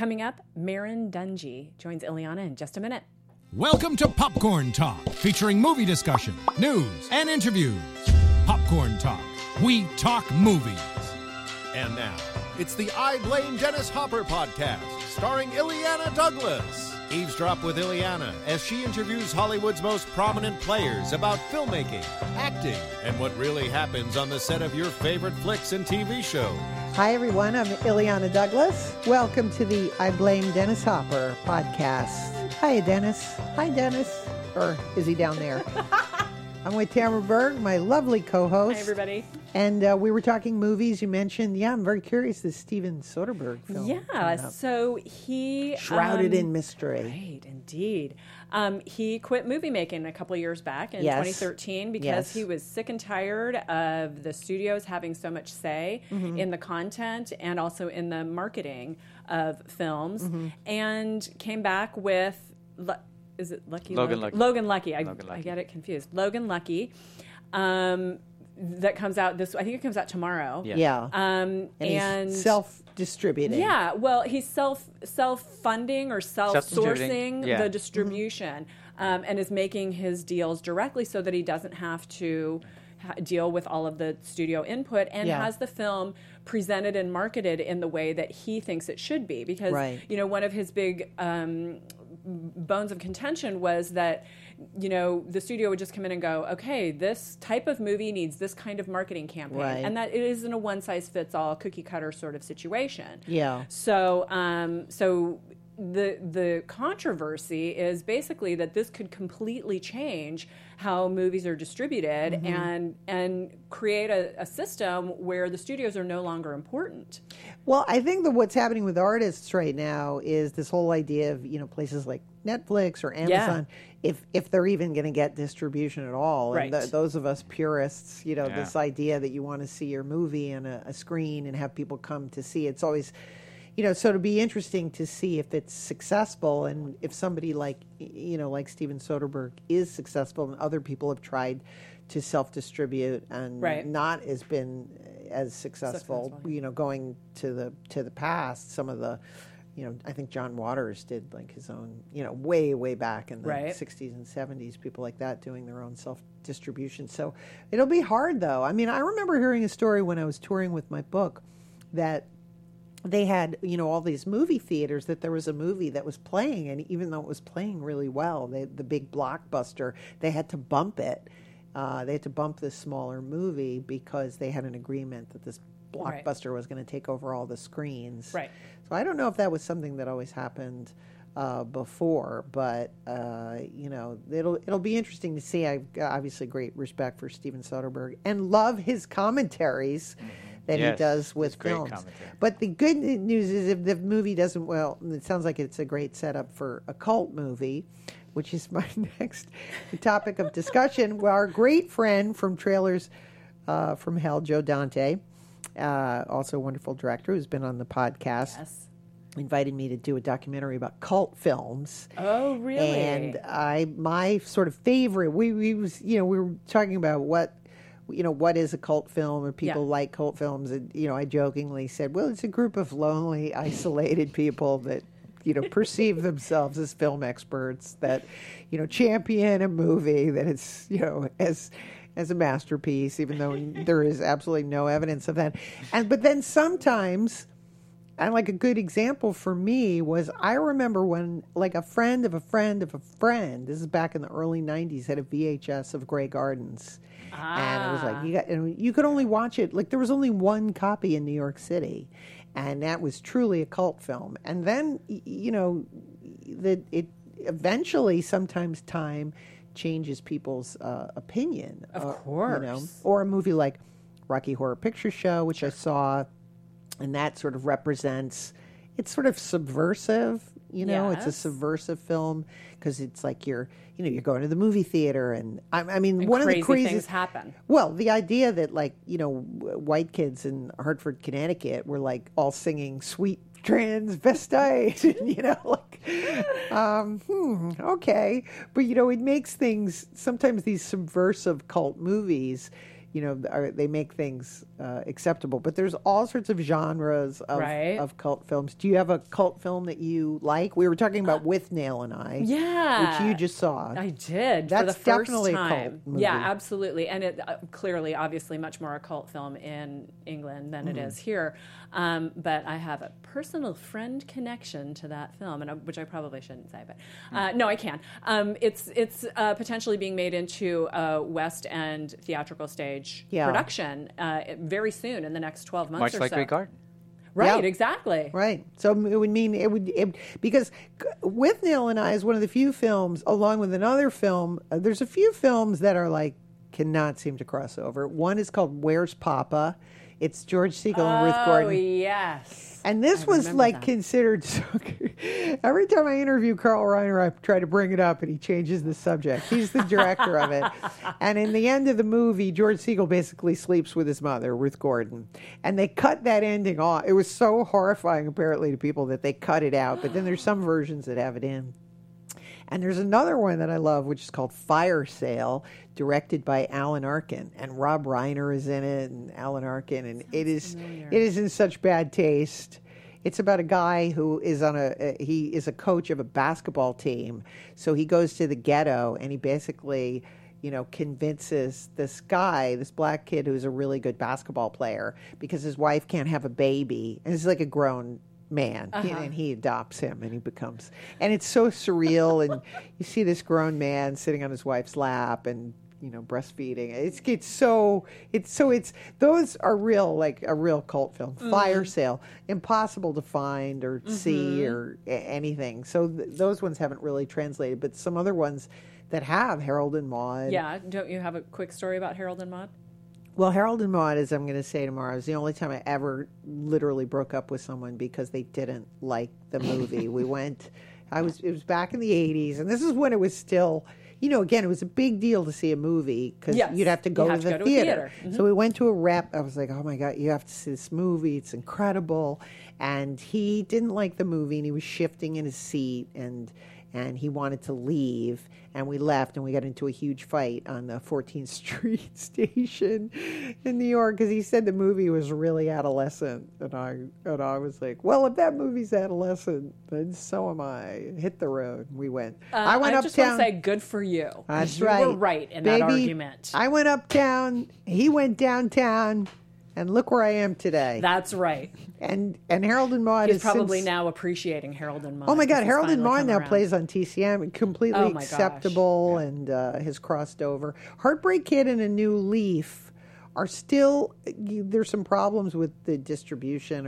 Coming up, Marin Dungy joins Ileana in just a minute. Welcome to Popcorn Talk, featuring movie discussion, news, and interviews. Popcorn Talk. We talk movies. And now, it's the I Blame Dennis Hopper podcast, starring Ileana Douglas. Eavesdrop with Ileana as she interviews Hollywood's most prominent players about filmmaking, acting, and what really happens on the set of your favorite flicks and TV shows. Hi, everyone. I'm Ileana Douglas. Welcome to the I Blame Dennis Hopper podcast. Hi, Dennis. Hi, Dennis. Or is he down there? I'm with Tamara Berg, my lovely co-host. Hi, everybody. And we were talking movies. You mentioned, I'm very curious, this Steven Soderbergh film. Yeah, so he... Shrouded in mystery. Right, indeed. He quit movie making a couple of years back in 2013 because he was sick and tired of the studios having so much say in the content and also in the marketing of films, and came back with... Is it Lucky? Logan Lucky. Logan Lucky. I Lucky. get it confused. Logan Lucky. That comes out I think it comes out tomorrow. Yeah. And he's self-distributing. Yeah. Well, he's self-funding or self-sourcing the distribution, and is making his deals directly so that he doesn't have to deal with all of the studio input, and has the film presented and marketed in the way that he thinks it should be. Because, one of his big bones of contention was that, the studio would just come in and go, okay, this type of movie needs this kind of marketing campaign. And that it isn't a one-size-fits-all cookie-cutter sort of situation. Yeah. So, the controversy is basically that this could completely change how movies are distributed and create a system where the studios are no longer important. Well, I think that what's happening with artists right now is this whole idea of, places like Netflix or Amazon, if they're even going to get distribution at all. Right. And those of us purists, this idea that you want to see your movie on a screen and have people come to see it's always... so it'll be interesting to see if it's successful, and if somebody like Steven Soderbergh is successful, and other people have tried to self-distribute and not has been as successful. Going to the past, some of the, I think John Waters did like his own, way back in the 60s and 70s, people like that doing their own self-distribution. So it'll be hard, though. I mean, I remember hearing a story when I was touring with my book that they had, all these movie theaters, that there was a movie that was playing, and even though it was playing really well, the big blockbuster, they had to bump it. They had to bump this smaller movie because they had an agreement that this blockbuster was going to take over all the screens. Right. So I don't know if that was something that always happened before, but it'll be interesting to see. I've got obviously great respect for Steven Soderbergh and love his commentaries that he does with films. Commentary. But the good news is, if the movie doesn't, it sounds like it's a great setup for a cult movie, which is my next topic of discussion. Well, our great friend from Trailers from Hell, Joe Dante, also a wonderful director who's been on the podcast, invited me to do a documentary about cult films. Oh, really? And my sort of favorite, we were talking about what is a cult film, or people like cult films. And, I jokingly said, well, it's a group of lonely, isolated people that, perceive themselves as film experts that, champion a movie that it's, as a masterpiece, even though there is absolutely no evidence of that. But then sometimes, and like a good example for me was, I remember when like a friend of a friend of a friend, this is back in the early 90s, had a VHS of Grey Gardens. And it was like, you could only watch it, like there was only one copy in New York City, and that was truly a cult film. And then, it eventually, sometimes time changes people's opinion. Of course. Or a movie like Rocky Horror Picture Show, which I saw, and that sort of represents, it's sort of subversive. It's a subversive film because it's like you're going to the movie theater, and I mean, one of the craziest things happen. Well, the idea that white kids in Hartford, Connecticut were like all singing "Sweet Transvestite," okay, but it makes things, sometimes these subversive cult movies, they make things acceptable. But there's all sorts of genres of cult films. Do you have a cult film that you like? We were talking about Withnail and I, which you just saw. I did. That's for the first definitely time. A cult movie. Yeah, absolutely. And it clearly, obviously, much more a cult film in England than it is here. But I have a personal friend connection to that film, which I probably shouldn't say, but no, I can. It's potentially being made into a West End theatrical stage production very soon in the next 12 months much or like so. Great Garden. Right, exactly. Right. So it would mean because Withnail and I is one of the few films, along with another film, there's a few films that are like cannot seem to cross over. One is called Where's Papa? It's George Segal and Ruth Gordon. Oh, yes. And this was like considered so good. Every time I interview Carl Reiner, I try to bring it up, and he changes the subject. He's the director of it. And in the end of the movie, George Segal basically sleeps with his mother, Ruth Gordon. And they cut that ending off. It was so horrifying, apparently, to people that they cut it out. But then there's some versions that have it in. And there's another one that I love, which is called Fire Sale, directed by Alan Arkin, and Rob Reiner is in it, and Alan Arkin, and it is in such bad taste. It's about a guy who is he is a coach of a basketball team, so he goes to the ghetto and he basically, convinces this guy, this black kid who's a really good basketball player, because his wife can't have a baby, and it's like a grown man, and he adopts him, and he becomes, and it's so surreal, and you see this grown man sitting on his wife's lap, and breastfeeding. It's those are real, like a real cult film. Fire Sale, impossible to find or see or anything. So those ones haven't really translated, but some other ones that have, Harold and Maude. Yeah, don't you have a quick story about Harold and Maude? Well, Harold and Maude, as I'm going to say tomorrow, is the only time I ever literally broke up with someone because they didn't like the movie. It was back in the 80s, and this is when it was still, again, it was a big deal to see a movie because you'd have to go to the theater. Mm-hmm. So we went to a rep. I was like, oh my God, you have to see this movie. It's incredible. And he didn't like the movie, and he was shifting in his seat, and he wanted to leave, and we left, and we got into a huge fight on the 14th Street station in New York because he said the movie was really adolescent, and I was like, well, if that movie's adolescent, then so am I. Hit the road. We went. I went uptown. I just want to say good for you. That's you right. You were right in that argument. I went uptown. He went downtown. And look where I am today. That's right. And Harold and Maude is probably now appreciating Harold and Maude. Oh my God, Harold and Maude now plays on TCM, completely acceptable, and has crossed over. Heartbreak Kid and A New Leaf are still, there's some problems with the distribution,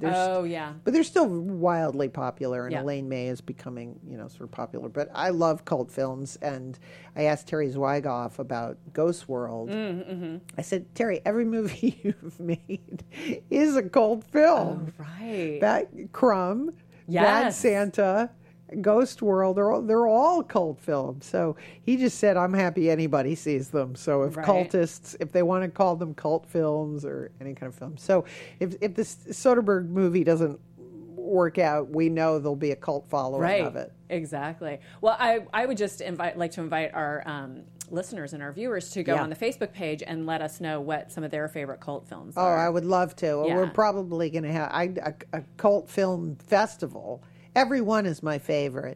but they're still wildly popular, and Elaine May is becoming, sort of popular. But I love cult films, and I asked Terry Zwigoff about Ghost World. Mm-hmm. I said, Terry, every movie you've made is a cult film. Oh, right. Crumb, Bad Santa, Ghost World, they're all cult films. So he just said, I'm happy anybody sees them. So if cultists, if they want to call them cult films or any kind of film. So if the Soderbergh movie doesn't work out, we know there'll be a cult following of it. Exactly. Well, I would just like to invite our listeners and our viewers to go on the Facebook page and let us know what some of their favorite cult films are. I would love to. Yeah. We're probably going to have a cult film festival. Every one is my favorite.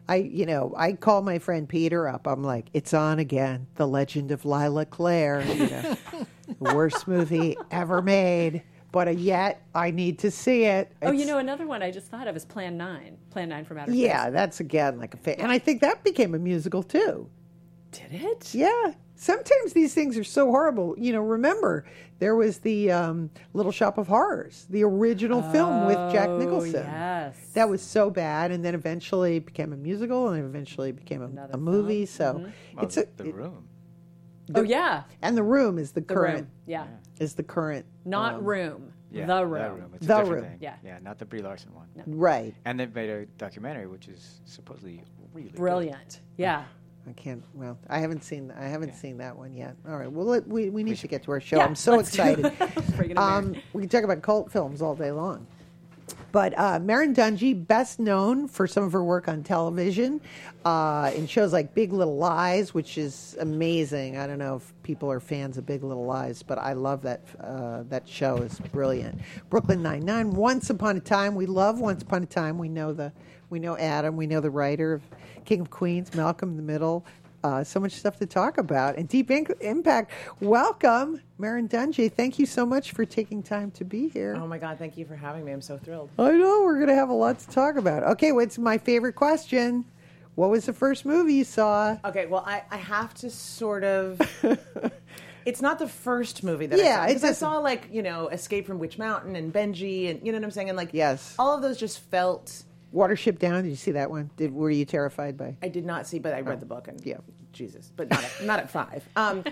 I call my friend Peter up. I'm like, it's on again. The Legend of Lila Claire. The worst movie ever made. But yet, I need to see it. Another one I just thought of is Plan 9. Plan 9 from Outer Space. Yeah, that's again like a and I think that became a musical too. Did it? Yeah. Sometimes these things are so horrible. Remember, there was the Little Shop of Horrors, the original film with Jack Nicholson. Yes. That was so bad, and then eventually became a musical, and eventually became a movie. So it's The Room. And The Room is the current. Yeah. Is the current. Not Room. Yeah, The Room. It's The a different Room. thing. Yeah. Yeah, not the Brie Larson one. No. Right. And they made a documentary, which is supposedly really brilliant. Good. Yeah. I can't. Well, I haven't seen that one yet. All right. Well, we need to get to our show. I'm so excited. We can talk about cult films all day long. But Merrin Dungey, best known for some of her work on television in shows like Big Little Lies, which is amazing. I don't know if people are fans of Big Little Lies, but I love that that show. It's brilliant. Brooklyn Nine-Nine, Once Upon a Time. We love Once Upon a Time. We know Adam. We know the writer of King of Queens, Malcolm in the Middle. So much stuff to talk about. And Deep Impact. Welcome, Merrin Dungey. Thank you so much for taking time to be here. Oh, my God. Thank you for having me. I'm so thrilled. I know. We're going to have a lot to talk about. Okay, what's my favorite question? What was the first movie you saw? Okay, well, I have to sort of... It's not the first movie that I saw. Because I saw, like, Escape from Witch Mountain and Benji, and you know what I'm saying? And, like, yes, all of those just felt... Watership Down, did you see that one? Were you terrified by? I did not see, but I read the book. And yeah, Jesus, but not at 5.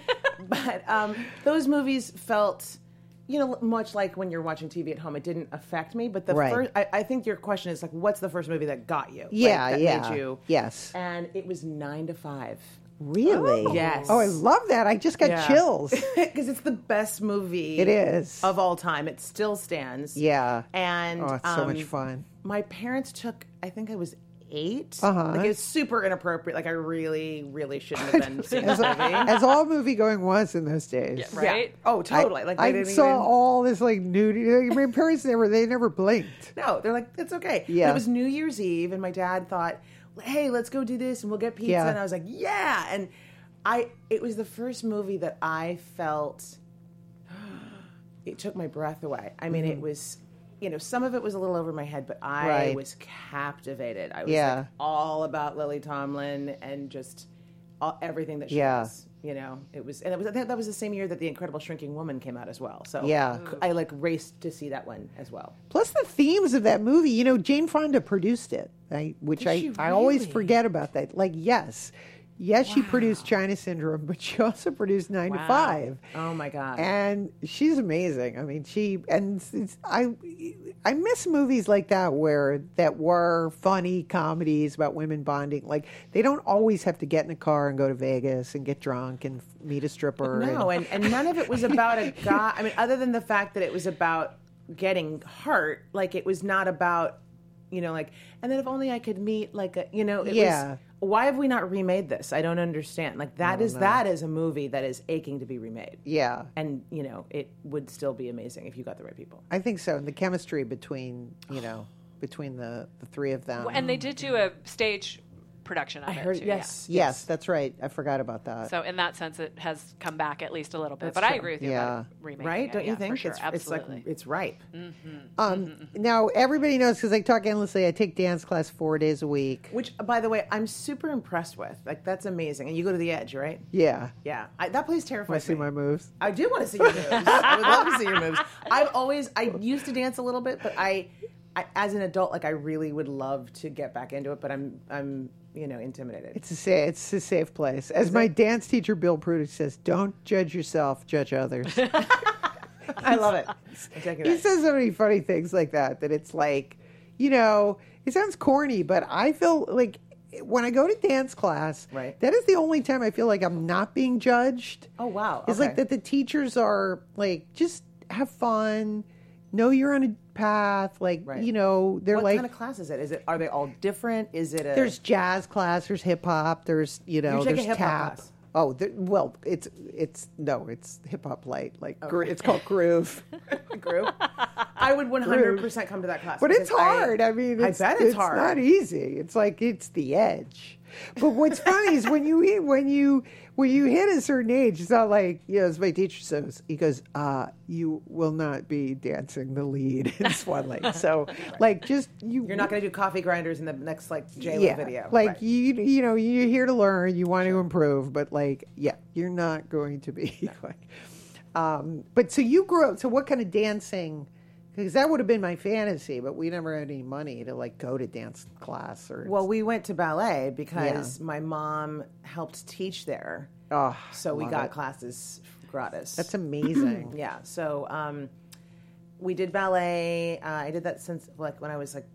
But those movies felt, much like when you're watching TV at home. It didn't affect me. But the first, I think your question is like, what's the first movie that got you? Yeah, that made you? Yes. And it was 9 to 5. Really? Oh. Yes. Oh, I love that. I just got chills. Because it's the best movie. It is. Of all time. It still stands. Yeah. And it's so much fun. My parents took, I think I was 8. Uh-huh. Like, it was super inappropriate. Like, I really, really shouldn't have been seeing this movie. As all movie going was in those days. Yeah, right? Yeah. Oh, totally. I saw all this, like, nudity. My parents never blinked. No, they're like, it's okay. Yeah. But it was New Year's Eve, and my dad thought, hey, let's go do this, and we'll get pizza. Yeah. And I was like, yeah. And it was the first movie that I felt, it took my breath away. I mean, it was... some of it was a little over my head, but I was captivated. I was like all about Lily Tomlin and just everything that she was. It was, and I think that was the same year that The Incredible Shrinking Woman came out as well. So I like raced to see that one as well. Plus the themes of that movie. Jane Fonda produced it, which I always forget about that. Like, yes, she produced China Syndrome, but she also produced 9 to 5. Oh my God! And she's amazing. I mean, I miss movies like that that were funny comedies about women bonding. Like, they don't always have to get in a car and go to Vegas and get drunk and meet a stripper. No, and none of it was about a guy. I mean, other than the fact that it was about getting hurt, like it was not about, and then if only I could meet like a, it was. Why have we not remade this? I don't understand. Like, that is a movie that is aching to be remade. Yeah. And, it would still be amazing if you got the right people. I think so. And the chemistry between the three of them. And they did do a stage production of it, too. Yes, that's right. I forgot about that. So in that sense, it has come back at least a little bit. That's but true. I agree with you about remaking right? it. Don't you think? Sure. Absolutely. It's like, it's ripe. Mm-hmm. Now, everybody knows, because I talk endlessly, I take dance class 4 days a week. Which, by the way, I'm super impressed with. Like, that's amazing. And you go to the Edge, right? Yeah. Yeah. That place terrifies me. Want to see my moves? I do want to see your moves. I would love to see your moves. I used to dance a little bit, but I as an adult, like, I really would love to get back into it, but I'm intimidated. It's a safe place. As my dance teacher, Bill Prudick, says, don't judge yourself, judge others. I love it. He says so many funny things like that it's like, it sounds corny, but I feel like when I go to dance class, that is the only time I feel like I'm not being judged. Oh, wow. It's like that the teachers are like, just have fun, know you're on a path, like, they're what like... What kind of class is it? Are they all different? Is it There's jazz class, there's hip-hop, there's, there's tap. Class. Oh, it's hip-hop light. Like, it's called groove. Groove? I would 100% come to that class. But it's hard. I bet it's hard. It's not easy. It's like, it's the edge. But what's funny is when you hit a certain age, it's not like, as my teacher says, he goes, you will not be dancing the lead in Swan Lake. So, like, you're not going to do coffee grinders in the next, like, J-Lo video. Like, you're here to learn, you want to improve, but, like, you're not going to be like, but so you grew up, so what kind of dancing? Because that would have been my fantasy, but we never had any money to, like, go to dance class. Well, we went to ballet because my mom helped teach there. Oh, so we got classes gratis. That's amazing. Yeah. So we did ballet. I did that since, like, when I was, like,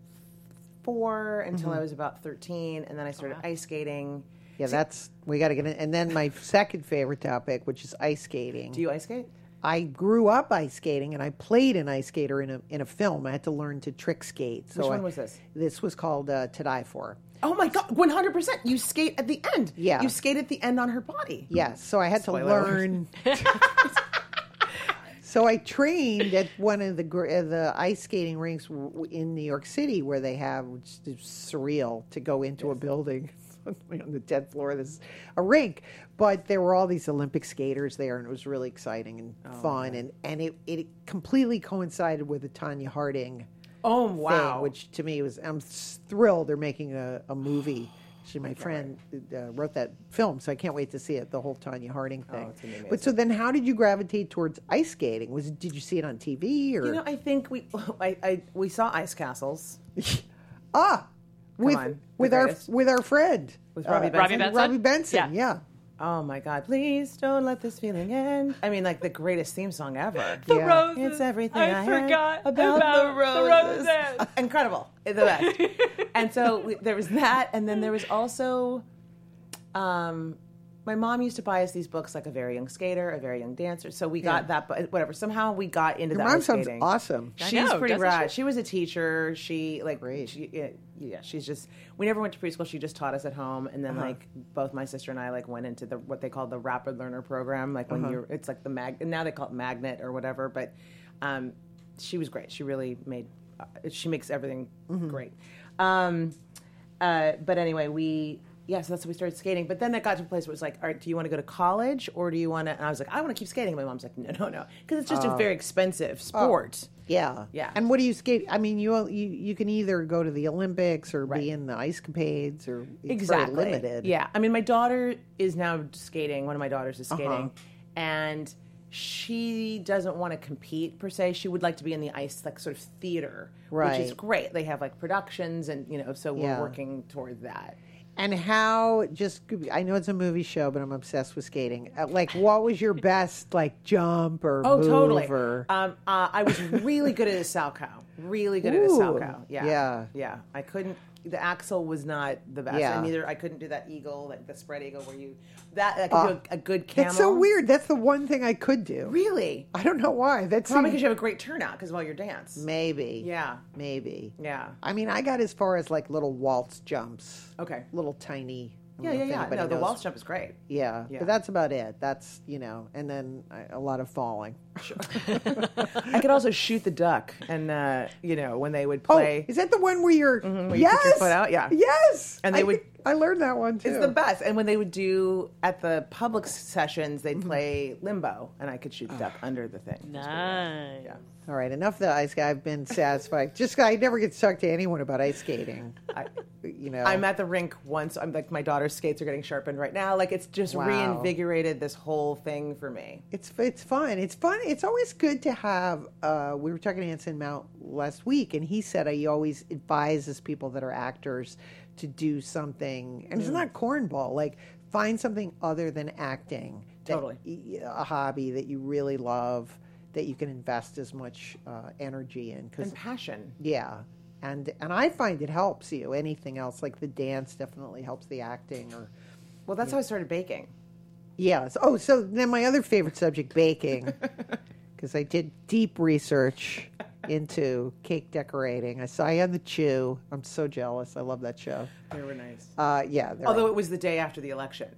4 until I was about 13, and then I started ice skating. Yeah, we got to get in. And then my second favorite topic, which is ice skating. Do you ice skate? I grew up ice skating, and I played an ice skater in a film. I had to learn to trick skate. So Which one was this? This was called To Die For. Oh my God, 100%. You skate at the end. Yeah. You skate at the end on her body. Yes. So I had to Spoiler learn. So I trained at one of the ice skating rinks in New York City where they have, which is surreal to go into a building on the 10th floor. There's a rink. But there were all these Olympic skaters there, and it was really exciting and fun. And it completely coincided with the Tonya Harding thing, which to me I'm thrilled they're making a movie. Actually, my friend wrote that film, so I can't wait to see it, the whole Tonya Harding thing. It's amazing. But so then how did you gravitate towards ice skating? Did you see it on TV? Or? You know, I think we saw Ice Castles. With our friend. With Robbie Benson? Robbie Benson, yeah. Oh my God, please don't let this feeling end. I mean, like the greatest theme song ever. The roses. It's everything I forgot about the roses. Incredible. The best. And so there was that, and then there was also, my mom used to buy us these books, like A Very Young Skater, A Very Young Dancer. So we got that, but whatever. Somehow we got into that. Your mom sounds skating. awesome. She's pretty rad. She was a teacher. She she's just. We never went to preschool. She just taught us at home, and then like both my sister and I like went into what they call the Rapid Learner Program. Like when it's like the now they call it Magnet or whatever. But she was great. She really she makes everything great. But anyway, so that's how we started skating. But then it got to a place where it was like, all right, do you want to go to college or do you want to? And I was like, I want to keep skating. And my mom's like, no, because it's just a very expensive sport. Yeah. And what do you skate? I mean, you can either go to the Olympics or be in the Ice Capades, or it's very limited. Yeah. I mean, my daughter is now skating. One of my daughters is skating, and she doesn't want to compete per se. She would like to be in the ice, like sort of theater, which is great. They have like productions, and so we're working toward that. And I know it's a movie show, but I'm obsessed with skating. Like, what was your best, like, jump or move? Totally. Or... I was really good at a Salchow. Really good at a Salchow. Yeah. I couldn't. The axle was not the best. Yeah. And I couldn't do that eagle, like the spread eagle, where I could do a good camel. That's so weird. That's the one thing I could do. Really? I don't know why. That's probably because you have a great turnout because of all your dance. Maybe. Yeah. Maybe. Yeah. I mean, I got as far as like little waltz jumps. Okay. Little tiny. Yeah. No, the waltz jump is great. Yeah. But that's about it. That's, and then a lot of falling. Sure. I could also shoot the duck, and when they would play. Oh, is that the one where you're? Where you kick your foot out? Yeah. Yes. And I learned that one too. It's the best. And when they would do at the public sessions, they'd play limbo, and I could shoot the duck under the thing. Nice. Yeah. All right, enough of the ice skating. I've been satisfied. I never get to talk to anyone about ice skating. I'm at the rink once. I'm like, my daughter's skates are getting sharpened right now. Like, it's just reinvigorated this whole thing for me. It's fun. It's fun. It's always good to have. We were talking to Anson Mount last week, and he said he always advises people that are actors to do something, and it's not cornball. Like, find something other than acting. Totally. A hobby that you really love, that you can invest as much energy in. And passion. Yeah. And I find it helps you. Anything else, like the dance definitely helps the acting. Well, that's how I started baking. Yeah. So then my other favorite subject, baking, because I did deep research into cake decorating. I saw you on The Chew. I'm so jealous. I love that show. They were nice. Yeah. Although it was the day after the election.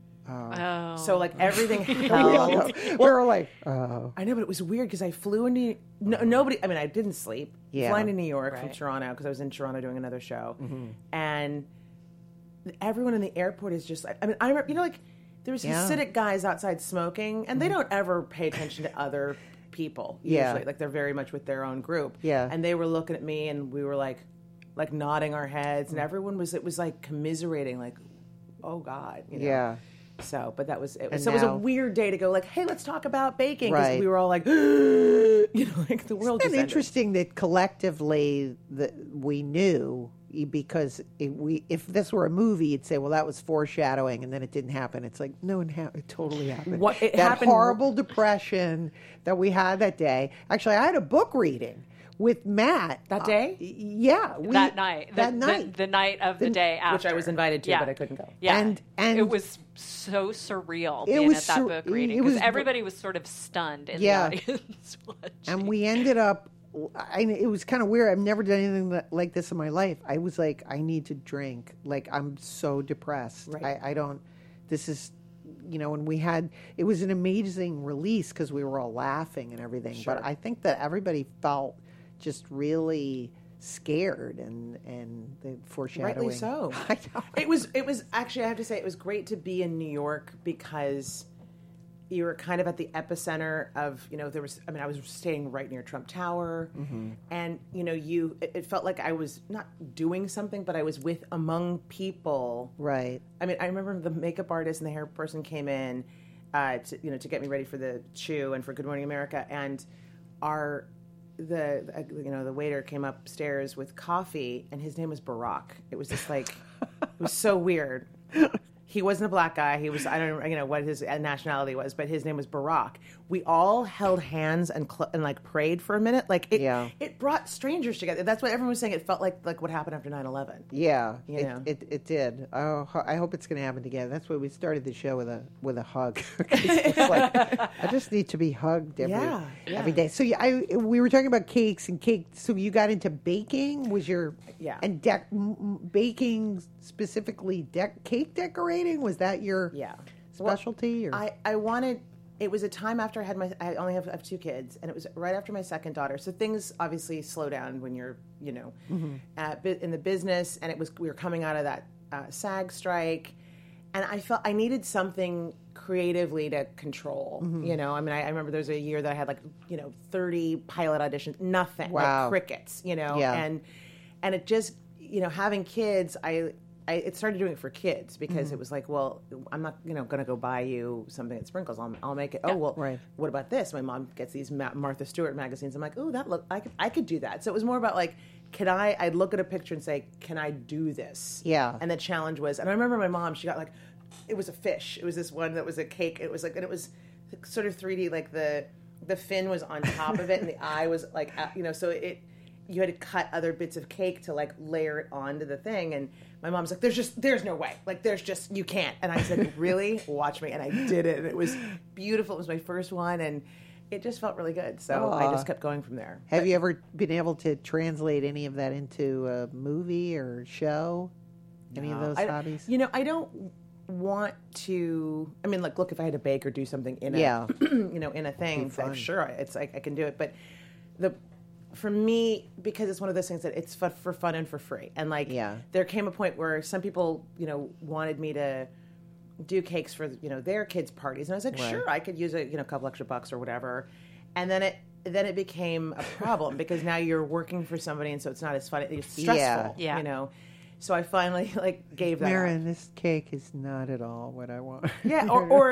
Oh. So like everything held. We were like, oh. I know, but it was weird because I flew into nobody. I mean, I didn't sleep. Yeah. Flying to New York from Toronto because I was in Toronto doing another show, and everyone in the airport is just. I mean, I remember like there was Hasidic guys outside smoking, and they don't ever pay attention to other people. Usually, like they're very much with their own group. Yeah, and they were looking at me, and we were like nodding our heads, and everyone was. It was like commiserating, like, oh God, Yeah. So, but that was it. So it was a weird day to go like, hey, let's talk about baking because we were all like, like the world. It's interesting that collectively that we knew, because if this were a movie, you'd say, well, that was foreshadowing, and then it didn't happen. It's like, no, it totally happened. That horrible depression that we had that day. Actually, I had a book reading with Matt that day. That night. The night of the day after, which I was invited to, but I couldn't go. Yeah, and it was so surreal being at that book reading because everybody was sort of stunned in the audience watching. And we ended up. It was kind of weird. I've never done anything like this in my life. I was like, I need to drink. Like, I'm so depressed. Right. I don't. This is, and we had. It was an amazing release because we were all laughing and everything. Sure. But I think that everybody felt just really scared and the foreshadowing. Rightly so. I know. It was actually, I have to say, it was great to be in New York because you were kind of at the epicenter of, I was staying right near Trump Tower, and, it felt like I was not doing something, but I was among people. Right. I mean, I remember the makeup artist and the hair person came in, to get me ready for the Chew and for Good Morning America, and the waiter came upstairs with coffee, and his name was Barack. It was just like, it was so weird. He wasn't a black guy. He was, I don't know what his nationality was, but his name was Barack. We all held hands and like prayed for a minute. Like it brought strangers together. That's what everyone was saying. It felt like what happened after 9/11. Yeah, it did. Oh, I hope it's going to happen together. That's why we started the show with a hug. It's like, I just need to be hugged every day. So we were talking about cakes and cake. So you got into baking? And baking specifically cake decorating? Was that your specialty? Well, I wanted. It was a time after I only have 2 kids, and it was right after my second daughter. So things obviously slow down when you're in the business, and we were coming out of that SAG strike, and I felt I needed something creatively to control. I remember there was a year that I had 30 pilot auditions, nothing, like crickets, and it just having kids, I started doing it for kids because it was like, well, I'm not, going to go buy you something that sprinkles. I'll make it. What about this? My mom gets these Martha Stewart magazines. I'm like, oh, I could do that. So it was more about like, I'd look at a picture and say, can I do this? Yeah. And the challenge was, and I remember my mom, she got it was a fish. It was this one that was a cake. It was and it was sort of 3D, like the fin was on top of it and the eye was like, so you had to cut other bits of cake to layer it onto the thing. And my mom's like, there's no way. You can't. And I said, really? Watch me. And I did it. And it was beautiful. It was my first one. And it just felt really good. So I just kept going from there. Have you ever been able to translate any of that into a movie or show? Any of those hobbies? I don't want to. I mean, look, if I had to bake or do something in a, in a thing, sure, it's I can do it. But for me, because it's one of those things that it's for fun and for free. And there came a point where some people, wanted me to do cakes for, their kids' parties. And I was like, sure, I could use a couple extra bucks or whatever. And then it became a problem because now you're working for somebody, and so it's not as fun. It's stressful, So I finally gave that Marin, this cake is not at all what I want. Yeah,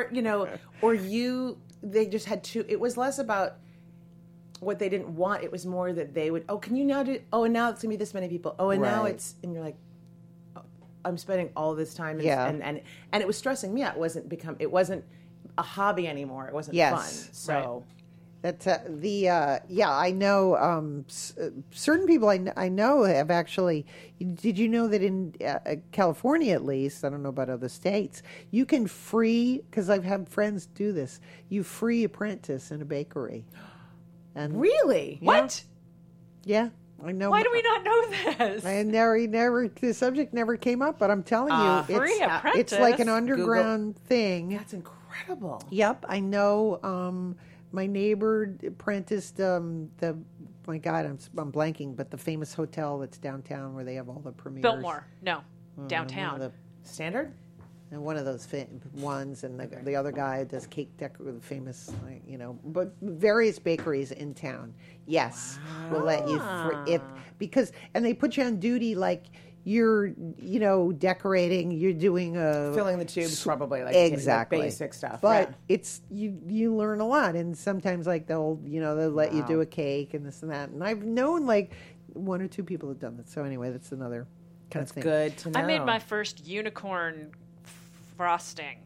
they just had two. It was less about what they didn't want. It was more that they would, can you now do, and now it's going to be this many people. And now it's, and you're like, I'm spending all this time. And it was stressing me out. It wasn't a hobby anymore. It wasn't fun. So. That's I know certain people I know have actually. Did you know that in California, at least, I don't know about other states, you can because I've had friends do this. You free apprentice in a bakery. And really? What? Yeah, I know. Why do we not know this? I never. The subject never came up, but I'm telling you, free apprentice. It's like an underground thing. That's incredible. Yep, I know. My neighbor apprenticed my God, I'm blanking, but the famous hotel that's downtown where they have all the premieres. Biltmore, no, downtown. The Standard? And one of those ones, and the other guy does cake the famous, but various bakeries in town. Yes, will let you and they put you on duty like. You're, decorating. You're doing filling the tubes, probably exactly basic stuff. But it's you learn a lot, and sometimes they'll let you do a cake and this and that. And I've known one or two people have done that. So anyway, that's another kind of thing. Good to know. I made my first unicorn frosting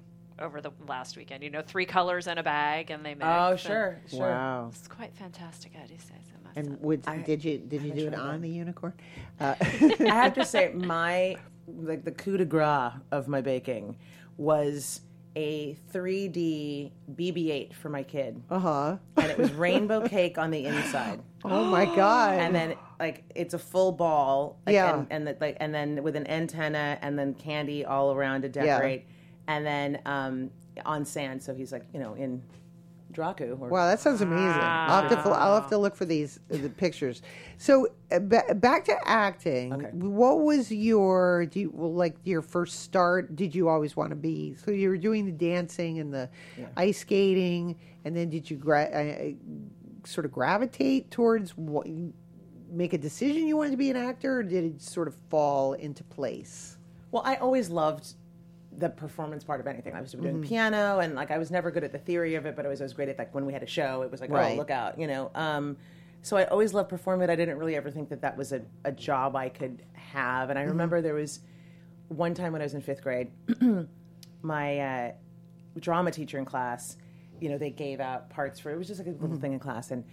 over the last weekend. 3 colors in a bag, and they mix. Oh, sure. Wow. It's quite fantastic, how do you say so? And did you do it on the unicorn? I have to say, the coup de grace of my baking was a 3D BB-8 for my kid. Uh-huh. And it was rainbow cake on the inside. Oh my God. And then it's a full ball. Yeah. And then with an antenna and then candy all around to decorate. Yeah. And then on sand, so he's in Dracu. Wow, that sounds amazing. I'll have to look for the pictures. So back to acting. Okay. What was your first start? Did you always want to be? So you were doing the dancing and the ice skating, and then did you sort of gravitate towards make a decision you wanted to be an actor, or did it sort of fall into place? Well, I always loved the performance part of anything. I was doing piano, and I was never good at the theory of it, but I was always great at when we had a show, it was oh, look out, so I always loved performing. I didn't really ever think that was a job I could have. And I remember there was one time when I was in 5th grade, my drama teacher in class, they gave out parts for, it was just a little thing in class, and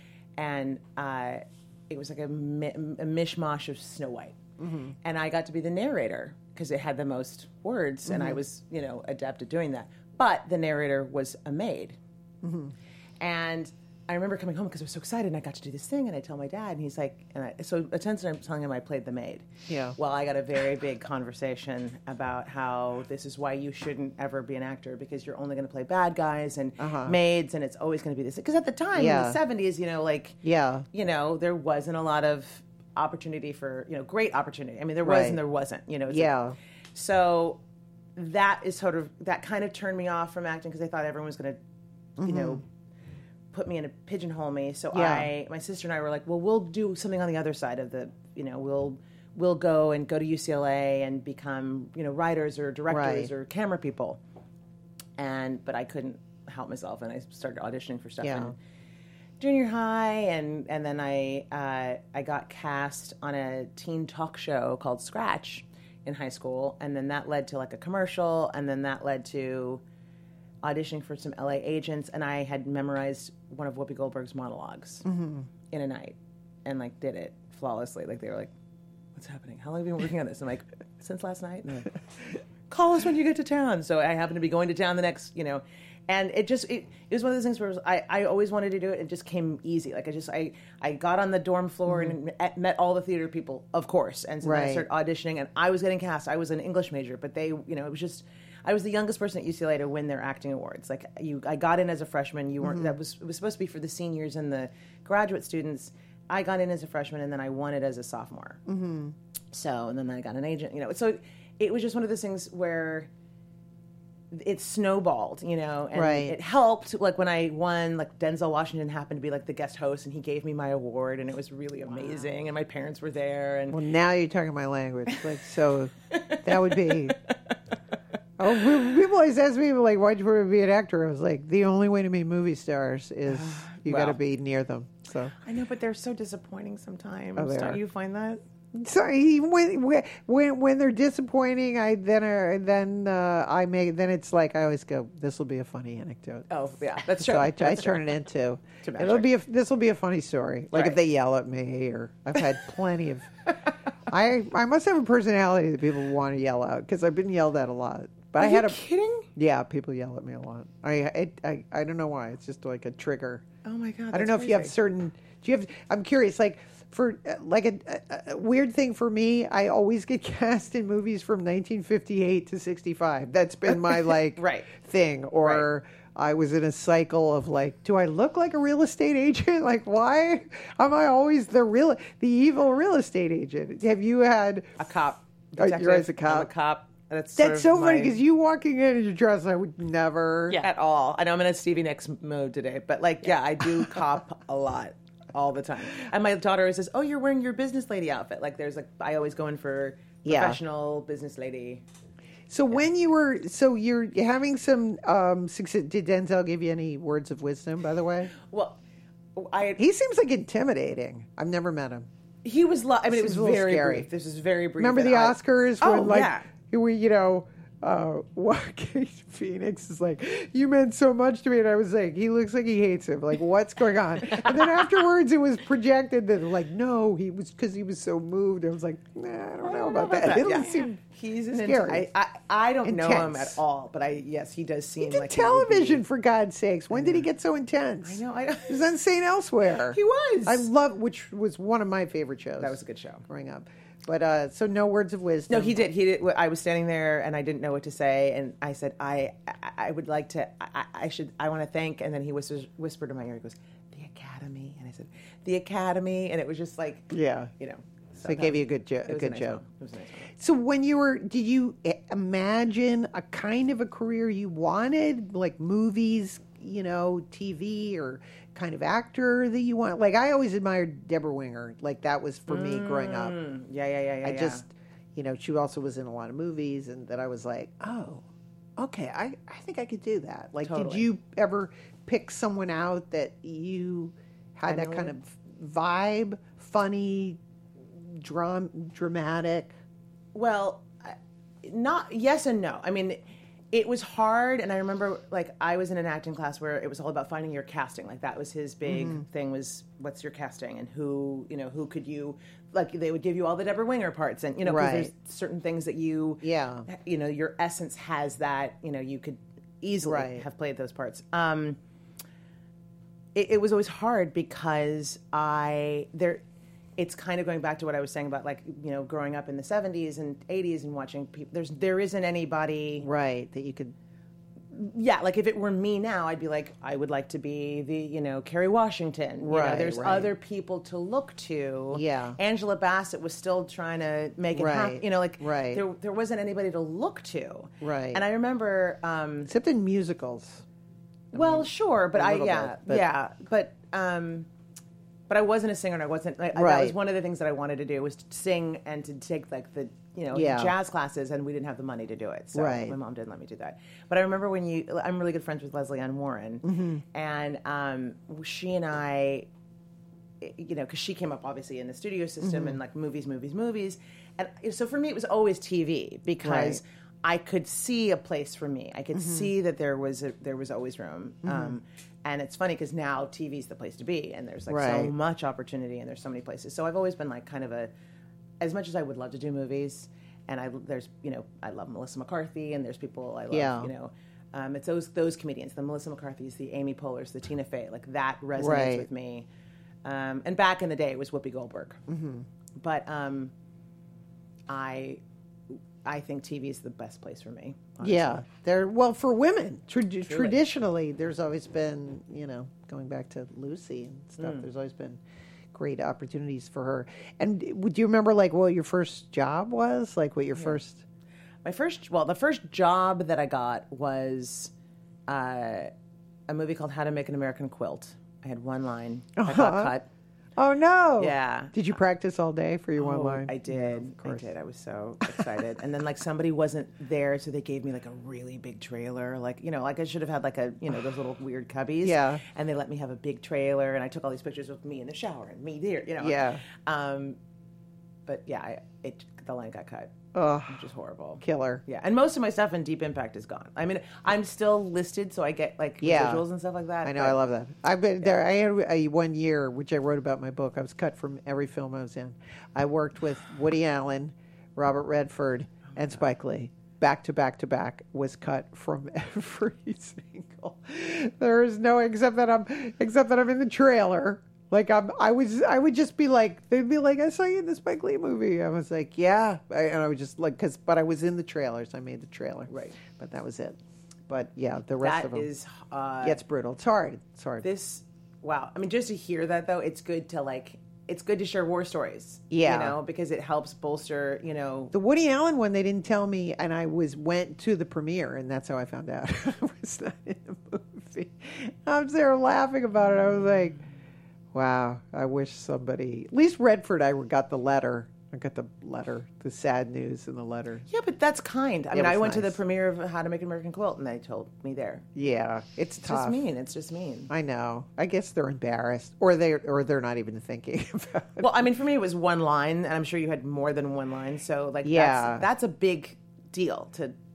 it was a mishmash of Snow White. Mm-hmm. And I got to be the narrator because it had the most words, and I was, adept at doing that. But the narrator was a maid. Mm-hmm. And I remember coming home because I was so excited, and I got to do this thing, and I tell my dad, and he's like, so essentially I'm telling him I played the maid. Yeah. Well, I got a very big conversation about how this is why you shouldn't ever be an actor, because you're only going to play bad guys and maids, and it's always going to be this. Because at the time, in the 70s, there wasn't a lot of opportunity for, great opportunity. I mean, there was and there wasn't, so that is that kind of turned me off from acting, because I thought everyone was going to, put me in a pigeonhole me. So my sister and I were like, well, we'll do something on the other side of the, we'll go to UCLA and become, writers or directors or camera people. But I couldn't help myself, and I started auditioning for stuff in junior high, and then I got cast on a teen talk show called Scratch in high school, and then that led to a commercial, and then that led to auditioning for some LA agents, and I had memorized one of Whoopi Goldberg's monologues in a night, and did it flawlessly. They were like, "What's happening? How long have you been working on this?" I'm like, "Since last night." Call us when you get to town. So I happened to be going to town the next, and it was one of those things where I always wanted to do it. It just came easy. I got on the dorm floor and met all the theater people, of course, and so then I started auditioning, and I was getting cast. I was an English major, but they, it was just. I was the youngest person at UCLA to win their acting awards. I got in as a freshman. You weren't. It was supposed to be for the seniors and the graduate students. I got in as a freshman, and then I won it as a sophomore. Mm-hmm. So, and then I got an agent. So it was just one of those things where it snowballed. And it helped. When I won, Denzel Washington happened to be the guest host, and he gave me my award, and it was really amazing. And my parents were there. And well, now you're talking my language. So that would be. Oh, people always ask me, why'd you want to be an actor? I was like, the only way to be movie stars is you got to be near them. So I know, but they're so disappointing sometimes. Oh, Don't you find that? Sorry, when they're disappointing, then it's I always go, this will be a funny anecdote. Oh yeah, that's true. So I turn it into this will be a funny story. If they yell at me, or I've had plenty of. I must have a personality that people want to yell out, because I've been yelled at a lot. But Are you kidding? Yeah, people yell at me a lot. I don't know why. It's just a trigger. Oh my God! I don't know if you have certain. Do you have? I'm curious. For a weird thing for me, I always get cast in movies from 1958 to 65. That's been my thing. Or I was in a cycle of do I look like a real estate agent? Why am I always the evil real estate agent? Have you had a cop? You're as a cop. I'm a cop. That's so funny, because you walking in your dress, I would never at all. I know I'm in a Stevie Nicks mode today, but I do cop a lot. All the time. And my daughter always says, "Oh, you're wearing your business lady outfit." I always go in for professional business lady. So when you're having some success, did Denzel give you any words of wisdom, by the way? Well, he seems intimidating. I've never met him. He was. It was very scary. brief. This was very brief. Remember the Oscars? Joaquin Phoenix is like, you meant so much to me, and I was like, he looks like he hates him. Like, what's going on? And then afterwards, it was projected that like, no, he was because he was so moved. I was like, nah, I don't know about that. It doesn't seem he's scary. I don't know him at all, but yes, he does seem like television for God's sakes. When did he get so intense? I know. He was on St. Elsewhere. He was. I love, which was one of my favorite shows. That was a good show growing up. But so no words of wisdom. No, he did. He did. I was standing there and I didn't know what to say, and I said, I would like to. I want to thank. And then he whispered in my ear. He goes, the Academy, and I said, the Academy, and it was just like, yeah, you know. So it gave you a good joke. It was a nice joke. So when you were, did you imagine a kind of a career you wanted, like movies, you know, TV, or kind of actor that you want? Like, I always admired Deborah Winger. Like, that was for me growing up. Yeah. I just, you know, she also was in a lot of movies, and that I was like, oh, okay, I think I could do that. Like, Did you ever pick someone out that you had that kind of vibe, funny, dramatic? Well, not yes and no. I mean, it was hard, and I remember, like, I was in an acting class where it was all about finding your casting. Like, that was his big thing, was what's your casting, and who could you, like, they would give you all the Deborah Winger parts, and, you know, because there's certain things that you know, your essence has that, you know, you could easily have played those parts. It was always hard because it's kind of going back to what I was saying about, like, you know, growing up in the 70s and 80s and watching people. There isn't anybody that you could. Yeah, like if it were me now, I'd be like, I would like to be the, you know, Kerry Washington. You know, there's other people to look to. Yeah, Angela Bassett was still trying to make it happen. You know, like there wasn't anybody to look to. Right. And I remember, except in musicals. Sure, but but I wasn't a singer, and I wasn't. That was one of the things that I wanted to do, was to sing and to take, like, the, you know, jazz classes, and we didn't have the money to do it, so my mom didn't let me do that. But I remember I'm really good friends with Leslie Ann Warren, and she and I, you know, because she came up obviously in the studio system and like movies, and so for me it was always TV, because I could see a place for me. I could see that there was always room. And it's funny because now TV's the place to be, and there's like so much opportunity, and there's so many places. So I've always been like kind of as much as I would love to do movies, and I love Melissa McCarthy, and there's people I love, you know, it's those comedians, the Melissa McCarthys, the Amy Poehlers, the Tina Fey, like that resonates with me. And back in the day, it was Whoopi Goldberg, but I think TV is the best place for me. Honestly. Yeah, for women, traditionally, there's always been, you know, going back to Lucy and stuff. There's always been great opportunities for her. And do you remember, like, what your first job was? Like, what your first? The first job that I got was a movie called How to Make an American Quilt. I had one line. I got cut. Oh, no. Yeah. Did you practice all day for your one line? I did. I did. I was so excited. And then, like, somebody wasn't there, so they gave me, like, a really big trailer. Like, you know, like I should have had, like, a, you know, those little weird cubbies. Yeah. And they let me have a big trailer, and I took all these pictures of me in the shower and me there, you know. Yeah. But, yeah, the line got cut. Ugh. Which is horrible. Killer. Yeah. And most of my stuff in Deep Impact is gone. I mean, I'm still listed, so I get, like, residuals and stuff like that. I know. I love that. I've been there. I had 1 year, which I wrote about in my book. I was cut from every film I was in. I worked with Woody Allen, Robert Redford, and Spike Lee. Back to back to back, was cut from every single. There is no, except that I'm in the trailer. Like, I would just be like, they'd be like, I saw you in the Spike Lee movie. I was like, yeah. And I would just like, but I was in the trailers. I made the trailer. Right. But that was it. But yeah, the rest of them. That is. It's brutal. It's hard. Wow. I mean, just to hear that, though, it's good to share war stories. Yeah. You know, because it helps bolster, you know. The Woody Allen one, they didn't tell me, and I went to the premiere, and that's how I found out I was not in the movie. I was there laughing about it. I was like, wow, I wish somebody, at least Redford, I got the letter. I got the letter, the sad news in the letter. Yeah, but that's kind. I mean, I went to the premiere of How to Make an American Quilt, and they told me there. Yeah, it's tough. It's just mean. I know. I guess they're embarrassed, or they're not even thinking about it. Well, I mean, for me, it was one line, and I'm sure you had more than one line. So, like, that's a big deal to